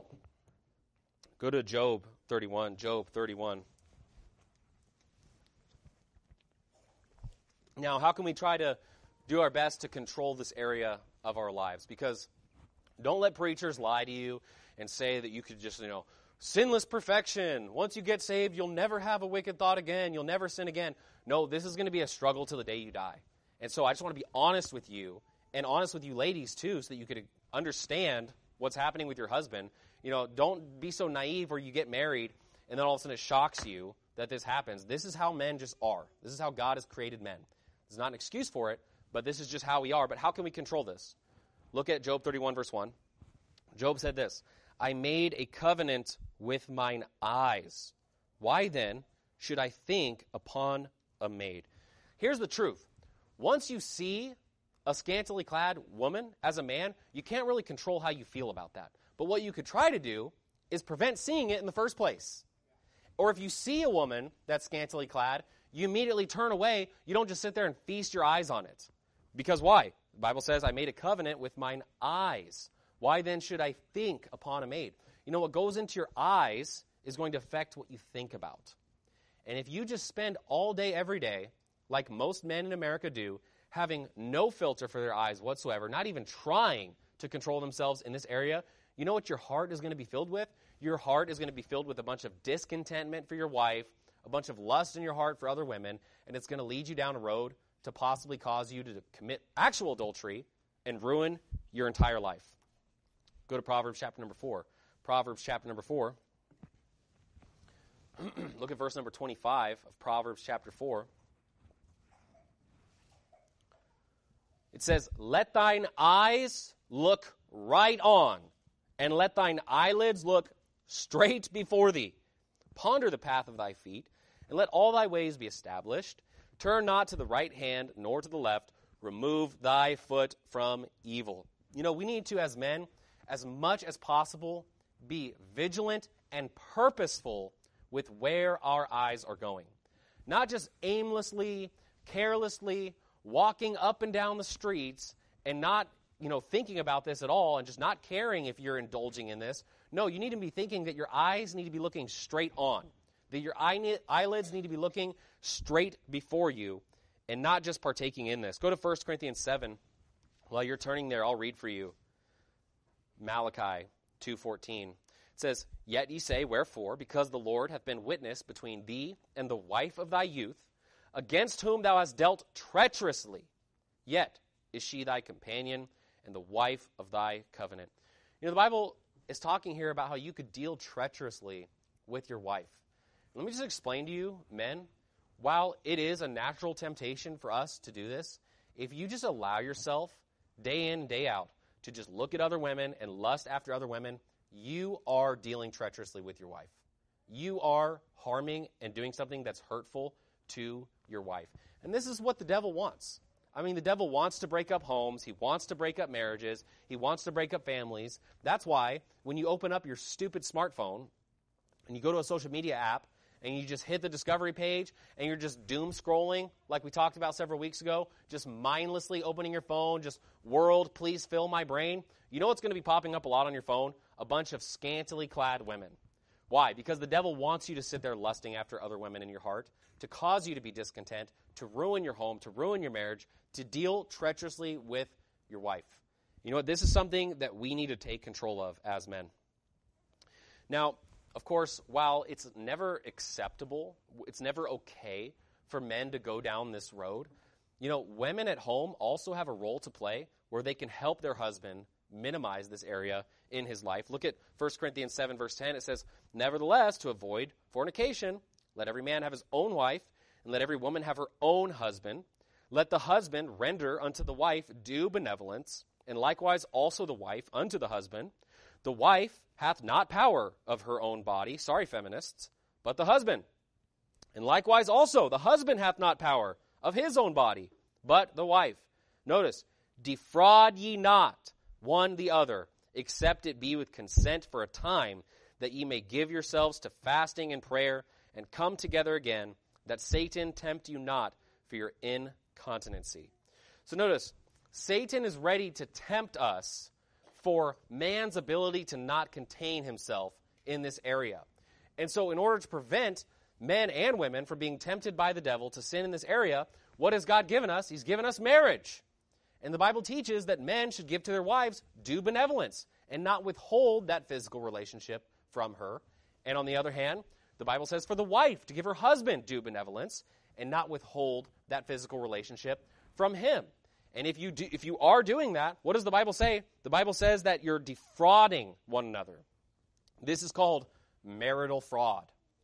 Go to Job thirty-one. Job thirty-one. Now, how can we try to do our best to control this area of our lives? Because don't let preachers lie to you and say that you could just, you know, sinless perfection. Once you get saved, you'll never have a wicked thought again. You'll never sin again. No, this is going to be a struggle till the day you die. And so I just want to be honest with you, and honest with you ladies too, so that you could understand what's happening with your husband. You know, don't be so naive where you get married and then all of a sudden it shocks you that this happens. This is how men just are. This is how God has created men. It's not an excuse for it, but this is just how we are. But how can we control this? Look at Job thirty-one, verse one. Job said this, I made a covenant with mine eyes. Why then should I think upon a maid? Here's the truth. Once you see a scantily clad woman as a man, you can't really control how you feel about that. But what you could try to do is prevent seeing it in the first place. Or if you see a woman that's scantily clad, you immediately turn away. You don't just sit there and feast your eyes on it. Because why? The Bible says, I made a covenant with mine eyes. Why then should I think upon a maid? You know, what goes into your eyes is going to affect what you think about. And if you just spend all day, every day, like most men in America do, having no filter for their eyes whatsoever, not even trying to control themselves in this area, you know what your heart is going to be filled with? your heart is going to be filled with a bunch of discontentment for your wife, a bunch of lust in your heart for other women, and it's going to lead you down a road to possibly cause you to commit actual adultery and ruin your entire life. Go to Proverbs chapter number four. Proverbs chapter number four. Look at verse number twenty-five of Proverbs chapter four. It says, "Let thine eyes look right on, and let thine eyelids look straight before thee. Ponder the path of thy feet, and let all thy ways be established. Turn not to the right hand, nor to the left. Remove thy foot from evil." You know, we need to, as men, as much as possible, be vigilant and purposeful with where our eyes are going. Not just aimlessly, carelessly, walking up and down the streets and not, you know, thinking about this at all and just not caring if you're indulging in this. No, you need to be thinking that your eyes need to be looking straight on, that your eye, eyelids need to be looking straight before you and not just partaking in this. Go to First Corinthians seven. While you're turning there, I'll read for you. Malachi two fourteen. It says, "Yet ye say, Wherefore? Because the Lord hath been witness between thee and the wife of thy youth, against whom thou hast dealt treacherously. Yet is she thy companion and the wife of thy covenant." You know, the Bible is talking here about how you could deal treacherously with your wife. Let me just explain to you, men, while it is a natural temptation for us to do this, if you just allow yourself day in, day out to just look at other women and lust after other women, you are dealing treacherously with your wife. You are harming and doing something that's hurtful to your wife. And this is what the devil wants. I mean, the devil wants to break up homes. He wants to break up marriages. He wants to break up families. That's why when you open up your stupid smartphone and you go to a social media app and you just hit the discovery page and you're just doom scrolling like we talked about several weeks ago, just mindlessly opening your phone, just world, please fill my brain. You know what's going to be popping up a lot on your phone? A bunch of scantily clad women. Why? Because the devil wants you to sit there lusting after other women in your heart, to cause you to be discontent, to ruin your home, to ruin your marriage, to deal treacherously with your wife. You know what? This is something that we need to take control of as men. Now, of course, while it's never acceptable, it's never okay for men to go down this road, you know, women at home also have a role to play where they can help their husband minimize this area in his life. Look at First Corinthians seven, verse ten. It says, "Nevertheless, to avoid fornication, let every man have his own wife, and let every woman have her own husband. Let the husband render unto the wife due benevolence, and likewise also the wife unto the husband. The wife hath not power of her own body," sorry feminists, "but the husband. And likewise also the husband hath not power of his own body, but the wife." Notice, "Defraud ye not one the other, except it be with consent for a time, that ye may give yourselves to fasting and prayer, and come together again, that Satan tempt you not for your incontinency." So notice, Satan is ready to tempt us for man's ability to not contain himself in this area. And so in order to prevent men and women from being tempted by the devil to sin in this area, what has God given us? He's given us marriage. And the Bible teaches that men should give to their wives due benevolence and not withhold that physical relationship from her. And on the other hand, the Bible says for the wife to give her husband due benevolence and not withhold that physical relationship from him. And if you do, if you are doing that, what does the Bible say? The Bible says that you're defrauding one another. This is called marital fraud.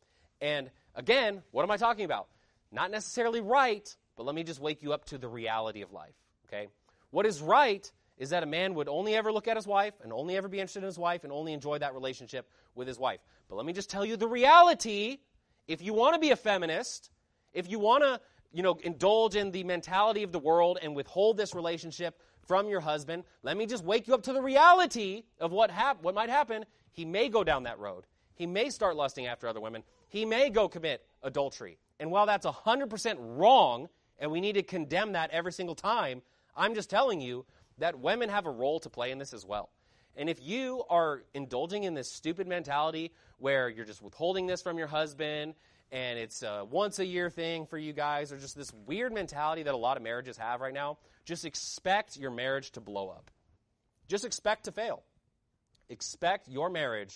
And again, what am I talking about? Not necessarily right, but let me just wake you up to the reality of life, okay? What is right is that a man would only ever look at his wife and only ever be interested in his wife and only enjoy that relationship with his wife. But let me just tell you the reality. If you want to be a feminist, if you want to, you know, indulge in the mentality of the world and withhold this relationship from your husband, let me just wake you up to the reality of what hap- what might happen. He may go down that road. He may start lusting after other women. He may go commit adultery. And while that's one hundred percent wrong, and we need to condemn that every single time, I'm just telling you that women have a role to play in this as well. And if you are indulging in this stupid mentality where you're just withholding this from your husband and it's a once-a-year thing for you guys, or just this weird mentality that a lot of marriages have right now, just expect your marriage to blow up. Just expect to fail. Expect your marriage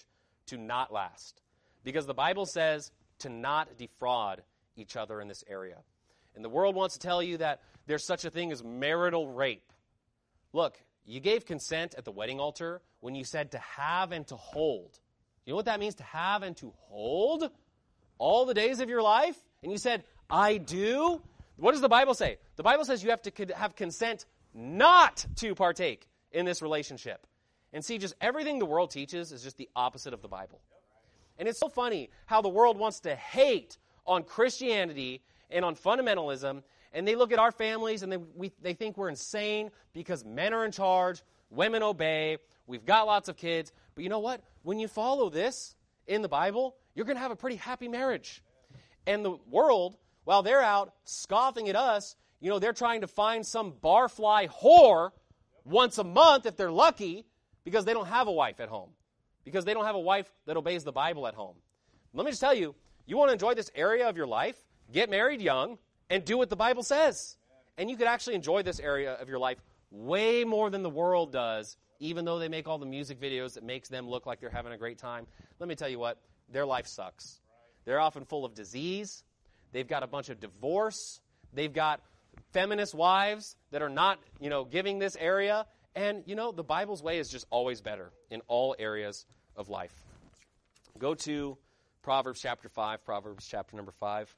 to not last. Because the Bible says to not defraud each other in this area. And the world wants to tell you that there's such a thing as marital rape. Look, you gave consent at the wedding altar when you said to have and to hold. You know what that means, to have and to hold all the days of your life? And you said, I do? What does the Bible say? The Bible says you have to have consent not to partake in this relationship. And see, just everything the world teaches is just the opposite of the Bible. And it's so funny how the world wants to hate on Christianity and on fundamentalism, and they look at our families and they, we, they think we're insane because men are in charge, women obey, we've got lots of kids. But you know what? When you follow this in the Bible, you're going to have a pretty happy marriage. And the world, while they're out scoffing at us, you know, they're trying to find some barfly whore once a month if they're lucky because they don't have a wife at home. Because they don't have a wife that obeys the Bible at home. Let me just tell you, you want to enjoy this area of your life, get married young, and do what the Bible says. And you could actually enjoy this area of your life way more than the world does, even though they make all the music videos that makes them look like they're having a great time. Let me tell you what, their life sucks. They're often full of disease. They've got a bunch of divorce. They've got feminist wives that are not, you know, giving this area. And, you know, the Bible's way is just always better in all areas of life. Go to Proverbs chapter five, Proverbs chapter number five.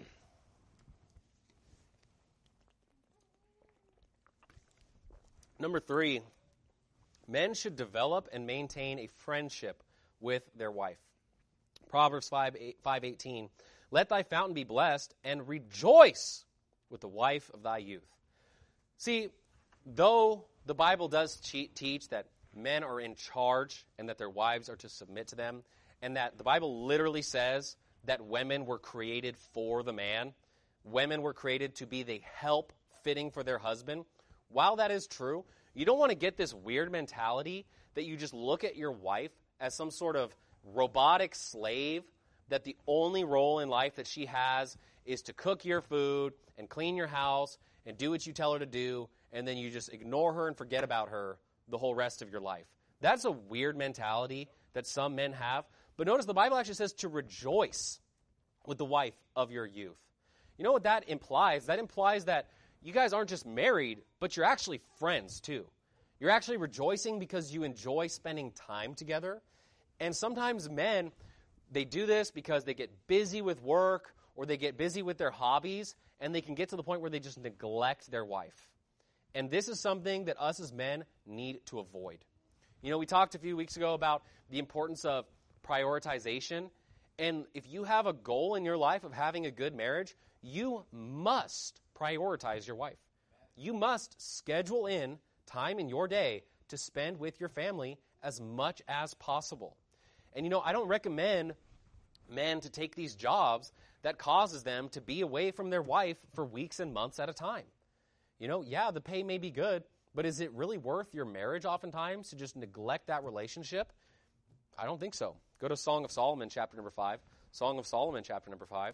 Number three, men should develop and maintain a friendship with their wife. Proverbs five eighteen, let thy fountain be blessed, and rejoice with the wife of thy youth. See, though the Bible does teach that men are in charge and that their wives are to submit to them, and that the Bible literally says that women were created for the man, women were created to be the help fitting for their husband. While that is true, you don't want to get this weird mentality that you just look at your wife as some sort of robotic slave, that the only role in life that she has is to cook your food and clean your house and do what you tell her to do, and then you just ignore her and forget about her the whole rest of your life. That's a weird mentality that some men have. But notice the Bible actually says to rejoice with the wife of your youth. You know what that implies? That implies that you guys aren't just married, but you're actually friends too. You're actually rejoicing because you enjoy spending time together. And sometimes men, they do this because they get busy with work or they get busy with their hobbies, and they can get to the point where they just neglect their wife. And this is something that us as men need to avoid. You know, we talked a few weeks ago about the importance of prioritization. And if you have a goal in your life of having a good marriage, you must prioritize your wife. You must schedule in time in your day to spend with your family as much as possible. And you know, I don't recommend men to take these jobs that causes them to be away from their wife for weeks and months at a time. You know, yeah, the pay may be good, but is it really worth your marriage oftentimes to just neglect that relationship? I don't think so. Go to Song of Solomon, chapter number five. Song of Solomon, chapter number five.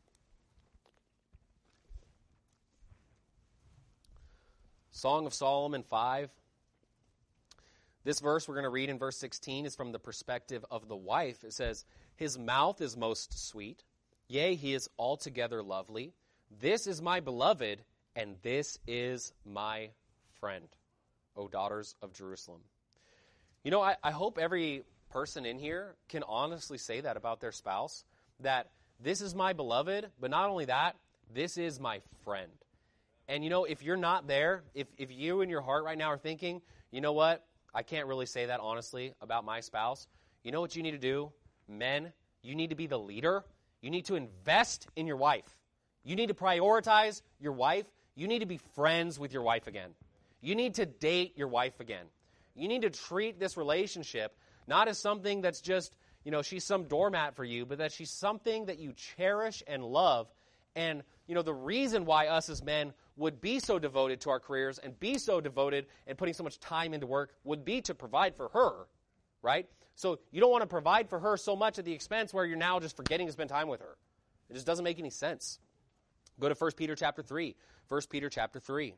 Song of Solomon five. This verse we're going to read in verse sixteen is from the perspective of the wife. It says, his mouth is most sweet. Yea, he is altogether lovely. This is my beloved, and this is my friend, O daughters of Jerusalem. You know, I, I hope every person in here can honestly say that about their spouse, that this is my beloved, but not only that, this is my friend. And you know, if you're not there, if, if you in your heart right now are thinking, you know what, I can't really say that honestly about my spouse, you know what you need to do? Men, you need to be the leader. You need to invest in your wife. You need to prioritize your wife. You need to be friends with your wife again. You need to date your wife again. You need to treat this relationship not as something that's just, you know, she's some doormat for you, but that she's something that you cherish and love. And, you know, the reason why us as men would be so devoted to our careers and be so devoted and putting so much time into work would be to provide for her, right? So you don't want to provide for her so much at the expense where you're now just forgetting to spend time with her. It just doesn't make any sense. Go to First Peter chapter three. First Peter chapter three.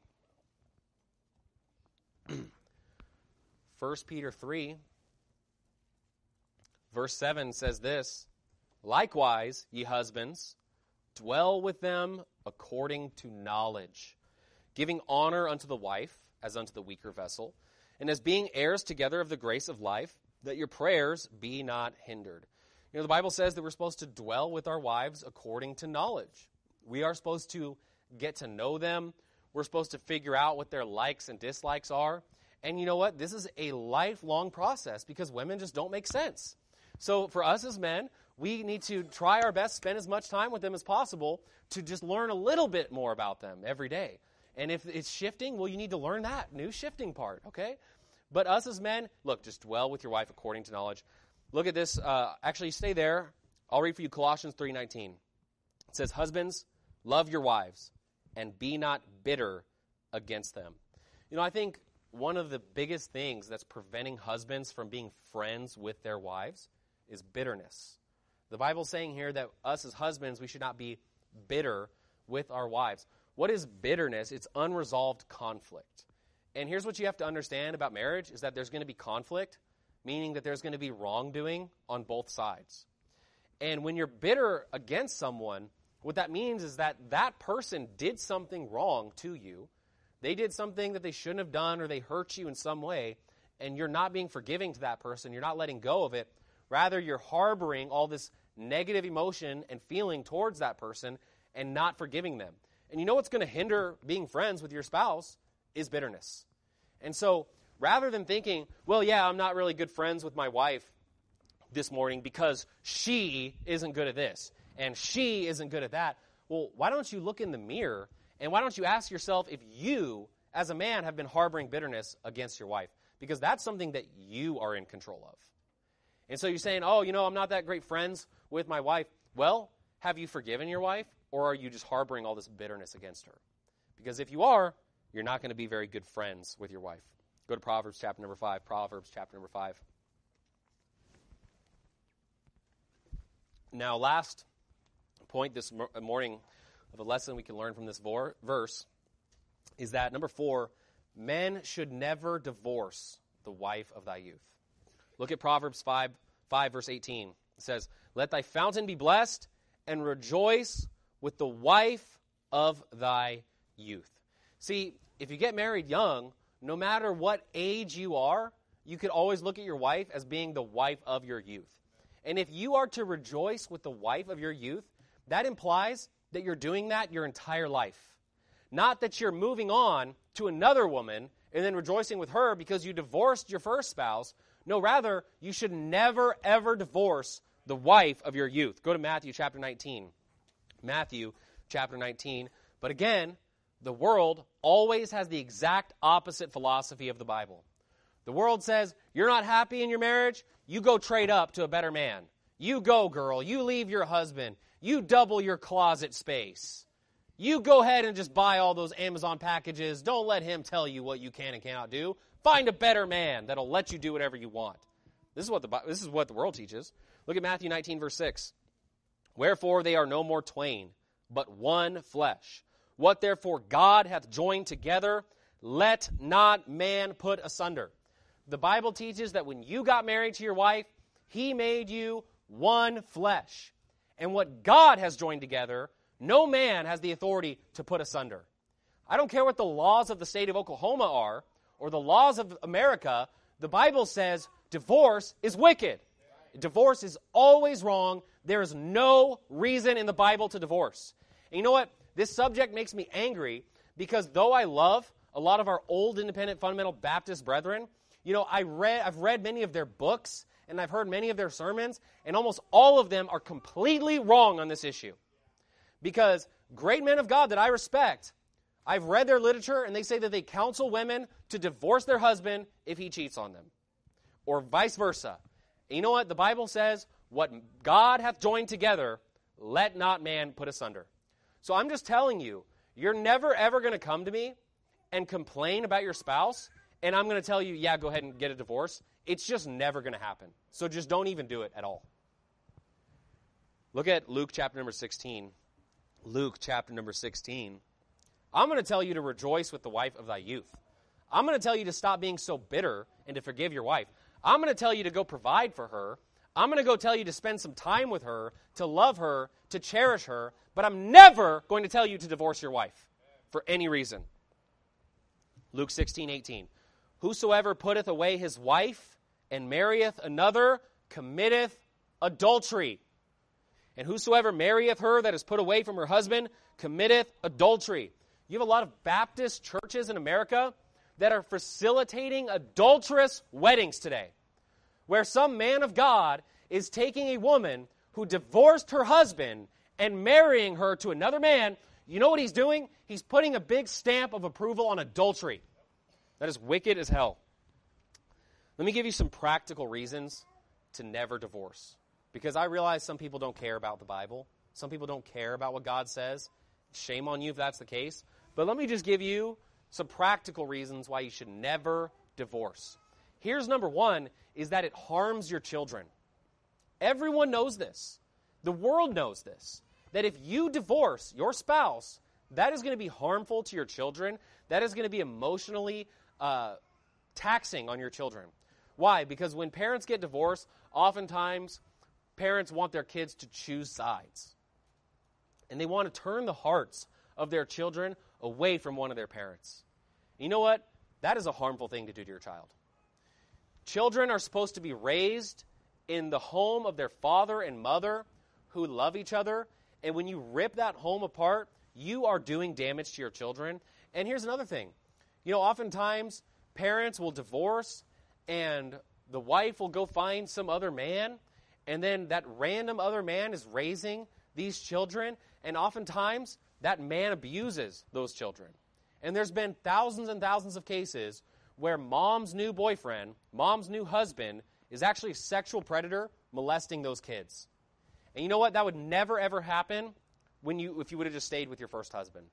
First Peter three, Verse seven says this, likewise, ye husbands, dwell with them according to knowledge, giving honor unto the wife as unto the weaker vessel, and as being heirs together of the grace of life, that your prayers be not hindered. You know, the Bible says that we're supposed to dwell with our wives according to knowledge. We are supposed to get to know them. We're supposed to figure out what their likes and dislikes are. And you know what? This is a lifelong process because women just don't make sense. So for us as men, we need to try our best, spend as much time with them as possible to just learn a little bit more about them every day. And if it's shifting, well, you need to learn that new shifting part, okay? But us as men, look, just dwell with your wife according to knowledge. Look at this. Uh, actually, stay there. I'll read for you Colossians three nineteen. It says, husbands, love your wives, and be not bitter against them. You know, I think one of the biggest things that's preventing husbands from being friends with their wives is bitterness. The Bible's saying here that us as husbands, we should not be bitter with our wives. What is bitterness? It's unresolved conflict. And here's what you have to understand about marriage is that there's going to be conflict, meaning that there's going to be wrongdoing on both sides. And when you're bitter against someone, what that means is that that person did something wrong to you. They did something that they shouldn't have done, or they hurt you in some way, and you're not being forgiving to that person. You're not letting go of it. Rather, you're harboring all this negative emotion and feeling towards that person and not forgiving them. And you know what's going to hinder being friends with your spouse is bitterness. And so rather than thinking, well, yeah, I'm not really good friends with my wife this morning because she isn't good at this and she isn't good at that, well, why don't you look in the mirror and why don't you ask yourself if you, as a man, have been harboring bitterness against your wife? Because that's something that you are in control of. And so you're saying, oh, you know, I'm not that great friends with my wife. Well, have you forgiven your wife, or are you just harboring all this bitterness against her? Because if you are, you're not going to be very good friends with your wife. Go to Proverbs chapter number five. Proverbs chapter number five. Now, last point this morning of a lesson we can learn from this vor- verse is that, number four, men should never divorce the wife of thy youth. Look at Proverbs five, five, verse eighteen. It says, let thy fountain be blessed, and rejoice with the wife of thy youth. See, if you get married young, no matter what age you are, you could always look at your wife as being the wife of your youth. And if you are to rejoice with the wife of your youth, that implies that you're doing that your entire life. Not that you're moving on to another woman and then rejoicing with her because you divorced your first spouse. No, rather, you should never, ever divorce the wife of your youth. Go to Matthew chapter nineteen. Matthew chapter nineteen. But again, the world always has the exact opposite philosophy of the Bible. The world says, you're not happy in your marriage? You go trade up to a better man. You go, girl. You leave your husband. You double your closet space. You go ahead and just buy all those Amazon packages. Don't let him tell you what you can and cannot do. Find a better man that'll let you do whatever you want. This is what the this is what the world teaches. Look at Matthew nineteen, verse six. Wherefore they are no more twain, but one flesh. What therefore God hath joined together, let not man put asunder. The Bible teaches that when you got married to your wife, he made you one flesh. And what God has joined together, no man has the authority to put asunder. I don't care what the laws of the state of Oklahoma are, or the laws of America. The Bible says divorce is wicked. Divorce is always wrong. There is no reason in the Bible to divorce. And you know what? This subject makes me angry because though I love a lot of our old independent fundamental Baptist brethren, you know, I read, I've read many of their books and I've heard many of their sermons, and almost all of them are completely wrong on this issue. Because great men of God that I respect, I've read their literature and they say that they counsel women to divorce their husband if he cheats on them, or vice versa. And you know what? The Bible says, what God hath joined together, let not man put asunder. So I'm just telling you, you're never ever going to come to me and complain about your spouse, and I'm going to tell you, yeah, go ahead and get a divorce. It's just never going to happen. So just don't even do it at all. Look at Luke chapter number sixteen. Luke chapter number sixteen. I'm going to tell you to rejoice with the wife of thy youth. I'm going to tell you to stop being so bitter and to forgive your wife. I'm going to tell you to go provide for her. I'm going to go tell you to spend some time with her, to love her, to cherish her, but I'm never going to tell you to divorce your wife for any reason. Luke sixteen eighteen. Whosoever putteth away his wife and marrieth another committeth adultery. And whosoever marrieth her that is put away from her husband committeth adultery. You have a lot of Baptist churches in America that are facilitating adulterous weddings today, where some man of God is taking a woman who divorced her husband and marrying her to another man. You know what he's doing? He's putting a big stamp of approval on adultery. That is wicked as hell. Let me give you some practical reasons to never divorce, because I realize some people don't care about the Bible. Some people don't care about what God says. Shame on you if that's the case. But let me just give you some practical reasons why you should never divorce. Here's number one, is that it harms your children. Everyone knows this. The world knows this. That if you divorce your spouse, that is going to be harmful to your children. That is going to be emotionally uh, taxing on your children. Why? Because when parents get divorced, oftentimes parents want their kids to choose sides. And they want to turn the hearts of their children away from one of their parents. You know what? That is a harmful thing to do to your child. Children are supposed to be raised in the home of their father and mother who love each other. And when you rip that home apart, you are doing damage to your children. And here's another thing. You know, oftentimes parents will divorce and the wife will go find some other man. And then that random other man is raising these children. And oftentimes that man abuses those children. And there's been thousands and thousands of cases where mom's new boyfriend, mom's new husband, is actually a sexual predator molesting those kids. And you know what? That would never, ever happen when you if you would have just stayed with your first husband.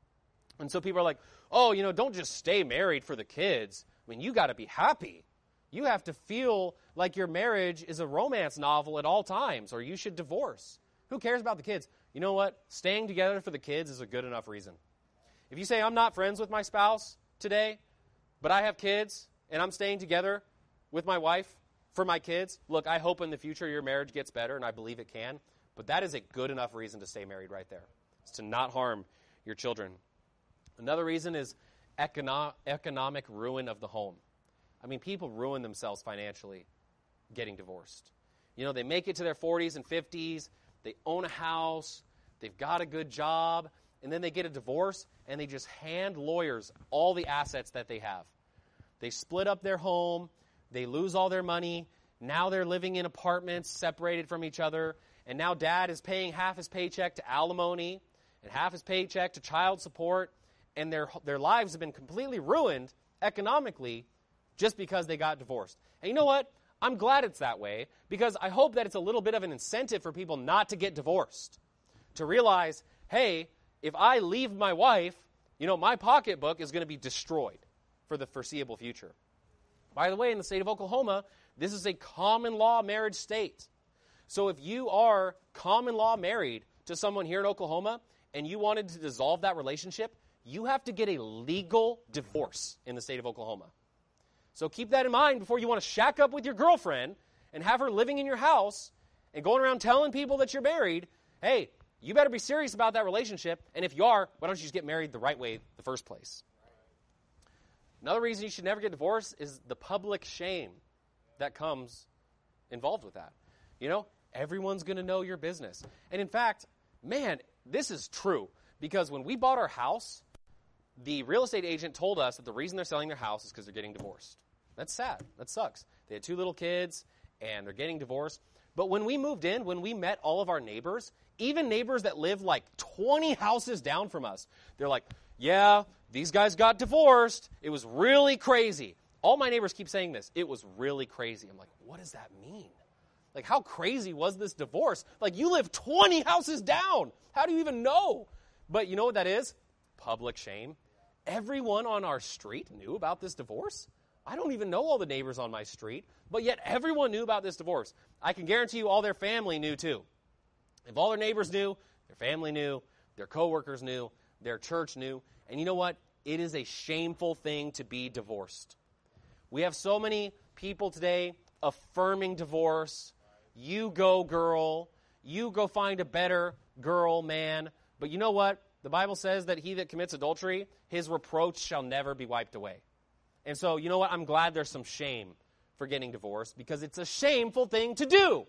And so people are like, oh, you know, don't just stay married for the kids. I mean, you got to be happy. You have to feel like your marriage is a romance novel at all times, or you should divorce. Who cares about the kids? You know what? Staying together for the kids is a good enough reason. If you say, I'm not friends with my spouse today, but I have kids, and I'm staying together with my wife for my kids, look, I hope in the future your marriage gets better, and I believe it can, but that is a good enough reason to stay married right there. It's to not harm your children. Another reason is econo- economic ruin of the home. I mean, people ruin themselves financially getting divorced. You know, they make it to their forties and fifties, they own a house, they've got a good job, and then they get a divorce, and they just hand lawyers all the assets that they have. They split up their home, they lose all their money, now they're living in apartments separated from each other, and now dad is paying half his paycheck to alimony and half his paycheck to child support, and their their lives have been completely ruined economically just because they got divorced. And you know what? I'm glad it's that way, because I hope that it's a little bit of an incentive for people not to get divorced. To realize, hey, if I leave my wife, you know, my pocketbook is going to be destroyed for the foreseeable future. By the way, in the state of Oklahoma, this is a common law marriage state. So if you are common law married to someone here in Oklahoma and you wanted to dissolve that relationship, you have to get a legal divorce in the state of Oklahoma. So keep that in mind before you want to shack up with your girlfriend and have her living in your house and going around telling people that you're married. Hey, you better be serious about that relationship. And if you are, why don't you just get married the right way in the first place? Another reason you should never get divorced is the public shame that comes involved with that. You know, everyone's going to know your business. And in fact, man, this is true. Because when we bought our house, the real estate agent told us that the reason they're selling their house is because they're getting divorced. That's sad. That sucks. They had two little kids, and they're getting divorced. But when we moved in, when we met all of our neighbors, even neighbors that live like twenty houses down from us, they're like, yeah, these guys got divorced. It was really crazy. All my neighbors keep saying this. It was really crazy. I'm like, what does that mean? Like, how crazy was this divorce? Like, you live twenty houses down. How do you even know? But you know what that is? Public shame. Everyone on our street knew about this divorce. I don't even know all the neighbors on my street, but yet everyone knew about this divorce. I can guarantee you all their family knew too. If all their neighbors knew, their family knew, their coworkers knew, their church knew. And you know what? It is a shameful thing to be divorced. We have so many people today affirming divorce. You go, girl. You go find a better girl, man. But you know what? The Bible says that he that commits adultery, his reproach shall never be wiped away. And so, you know what? I'm glad there's some shame for getting divorced because it's a shameful thing to do.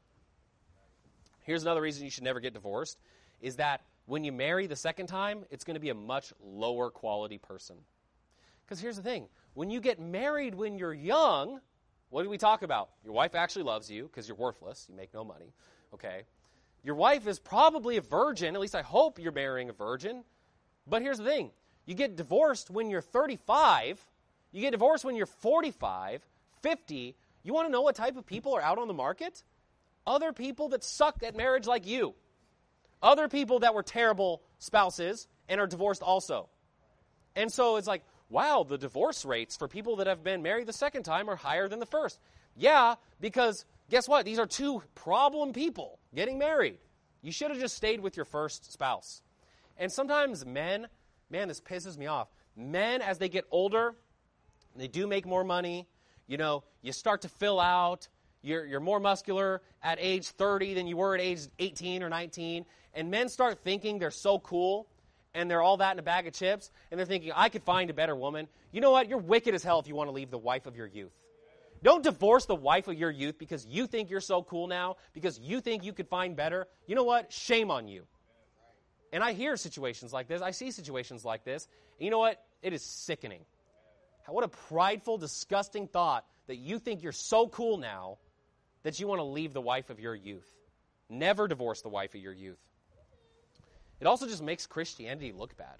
Here's another reason you should never get divorced, is that when you marry the second time, it's going to be a much lower quality person. Because here's the thing. When you get married when you're young, what do we talk about? Your wife actually loves you because you're worthless. You make no money. Okay. Your wife is probably a virgin. At least I hope you're marrying a virgin. But here's the thing. You get divorced when you're thirty-five. You get divorced when you're forty-five, fifty. You want to know what type of people are out on the market? Other people that sucked at marriage like you. Other people that were terrible spouses and are divorced also. And so it's like, wow, the divorce rates for people that have been married the second time are higher than the first. Yeah, because guess what? These are two problem people getting married. You should have just stayed with your first spouse. And sometimes men, man, this pisses me off. Men, as they get older, they do make more money. You know, you start to fill out. You're, you're more muscular at age thirty than you were at age eighteen or nineteen. And men start thinking they're so cool, and they're all that in a bag of chips, and they're thinking, I could find a better woman. You know what? You're wicked as hell if you want to leave the wife of your youth. Don't divorce the wife of your youth because you think you're so cool now, because you think you could find better. You know what? Shame on you. And I hear situations like this. I see situations like this. And you know what? It is sickening. What a prideful, disgusting thought that you think you're so cool now that you want to leave the wife of your youth. Never divorce the wife of your youth. It also just makes Christianity look bad.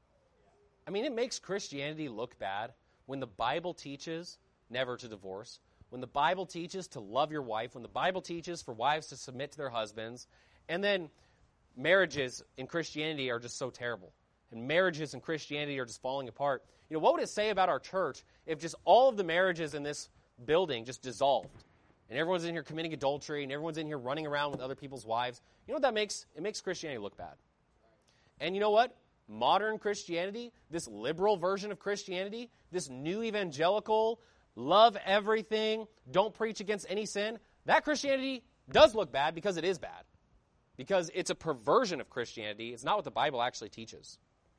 I mean, it makes Christianity look bad when the Bible teaches never to divorce, when the Bible teaches to love your wife, when the Bible teaches for wives to submit to their husbands, and then marriages in Christianity are just so terrible. And marriages in Christianity are just falling apart. You know, what would it say about our church if just all of the marriages in this building just dissolved? And everyone's in here committing adultery, and everyone's in here running around with other people's wives. You know what that makes? It makes Christianity look bad. And you know what? Modern Christianity, this liberal version of Christianity, this new evangelical, love everything, don't preach against any sin, that Christianity does look bad because it is bad. Because it's a perversion of Christianity. It's not what the Bible actually teaches.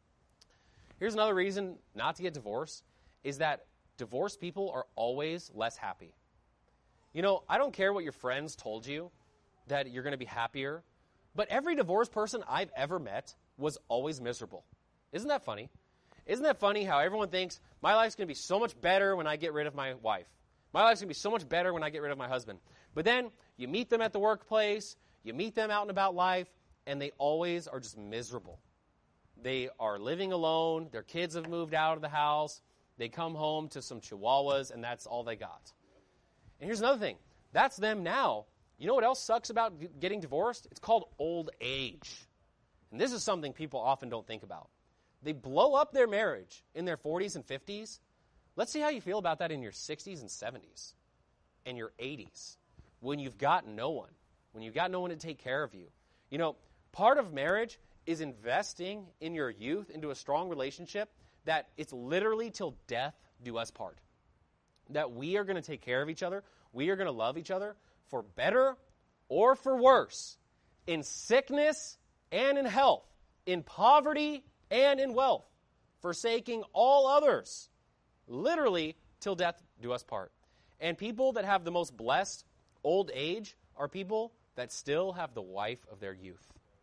Here's another reason not to get divorced, is that divorced people are always less happy. You know, I don't care what your friends told you, that you're going to be happier, but every divorced person I've ever met was always miserable. Isn't that funny? Isn't that funny how everyone thinks, my life's going to be so much better when I get rid of my wife. My life's going to be so much better when I get rid of my husband. But then you meet them at the workplace, you meet them out and about life, and they always are just miserable. They are living alone, their kids have moved out of the house, they come home to some chihuahuas, and that's all they got. And here's another thing. That's them now. You know what else sucks about getting divorced? It's called old age. And this is something people often don't think about. They blow up their marriage in their forties and fifties. Let's see how you feel about that in your sixties and seventies and your eighties when you've got no one, when you've got no one to take care of you. You know, part of marriage is investing in your youth into a strong relationship that it's literally till death do us part. That we are going to take care of each other. We are going to love each other for better or for worse, in sickness and in health, in poverty and in wealth, forsaking all others, literally till death do us part. And people that have the most blessed old age are people that still have the wife of their youth.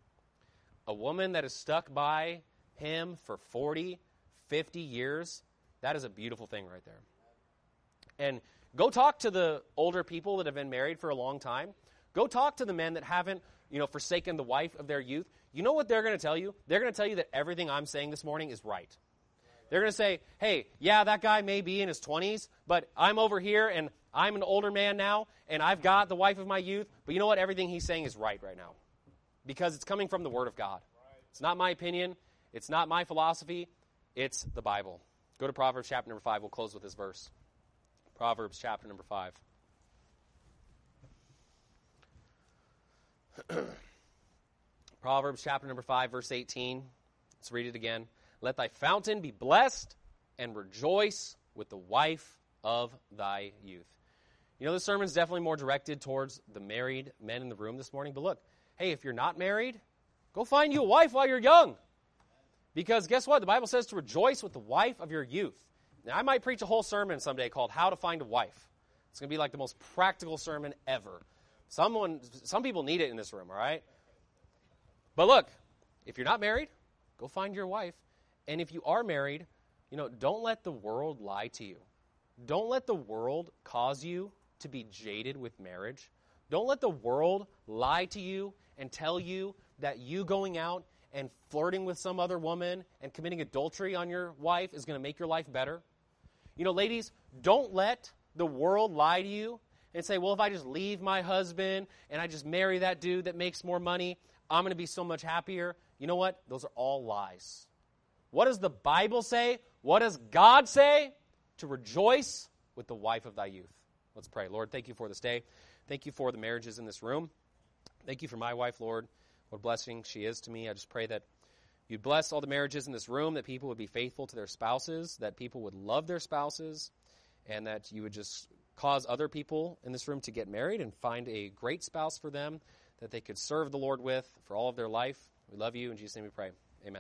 A woman that is stuck by him for forty, fifty years, that is a beautiful thing right there. And go talk to the older people that have been married for a long time. Go talk to the men that haven't, you know, forsaken the wife of their youth. You know what they're going to tell you? They're going to tell you that everything I'm saying this morning is right. They're going to say, hey, yeah, that guy may be in his twenties, but I'm over here, and I'm an older man now, and I've got the wife of my youth. But you know what? Everything he's saying is right right now because it's coming from the Word of God. It's not my opinion. It's not my philosophy. It's the Bible. Go to Proverbs chapter number five. We'll close with this verse. Proverbs chapter number five. Proverbs chapter number five, verse eighteen. Let's read it again. Let thy fountain be blessed, and rejoice with the wife of thy youth. You know, this sermon's definitely more directed towards the married men in the room this morning. But look, hey, if you're not married, go find you a wife while you're young. Because guess what? The Bible says to rejoice with the wife of your youth. Now, I might preach a whole sermon someday called How to Find a Wife. It's going to be like the most practical sermon ever. Someone, some people need it in this room, all right? But look, if you're not married, go find your wife. And if you are married, you know, don't let the world lie to you. Don't let the world cause you to be jaded with marriage. Don't let the world lie to you and tell you that you going out and flirting with some other woman and committing adultery on your wife is going to make your life better. You know, ladies, don't let the world lie to you and say, well, if I just leave my husband and I just marry that dude that makes more money, I'm going to be so much happier. You know what? Those are all lies. What does the Bible say? What does God say? To rejoice with the wife of thy youth. Let's pray. Lord, thank you for this day. Thank you for the marriages in this room. Thank you for my wife, Lord. What a blessing she is to me. I just pray that you'd bless all the marriages in this room, that people would be faithful to their spouses, that people would love their spouses, and that you would just cause other people in this room to get married and find a great spouse for them that they could serve the Lord with for all of their life. We love you. In Jesus' name we pray.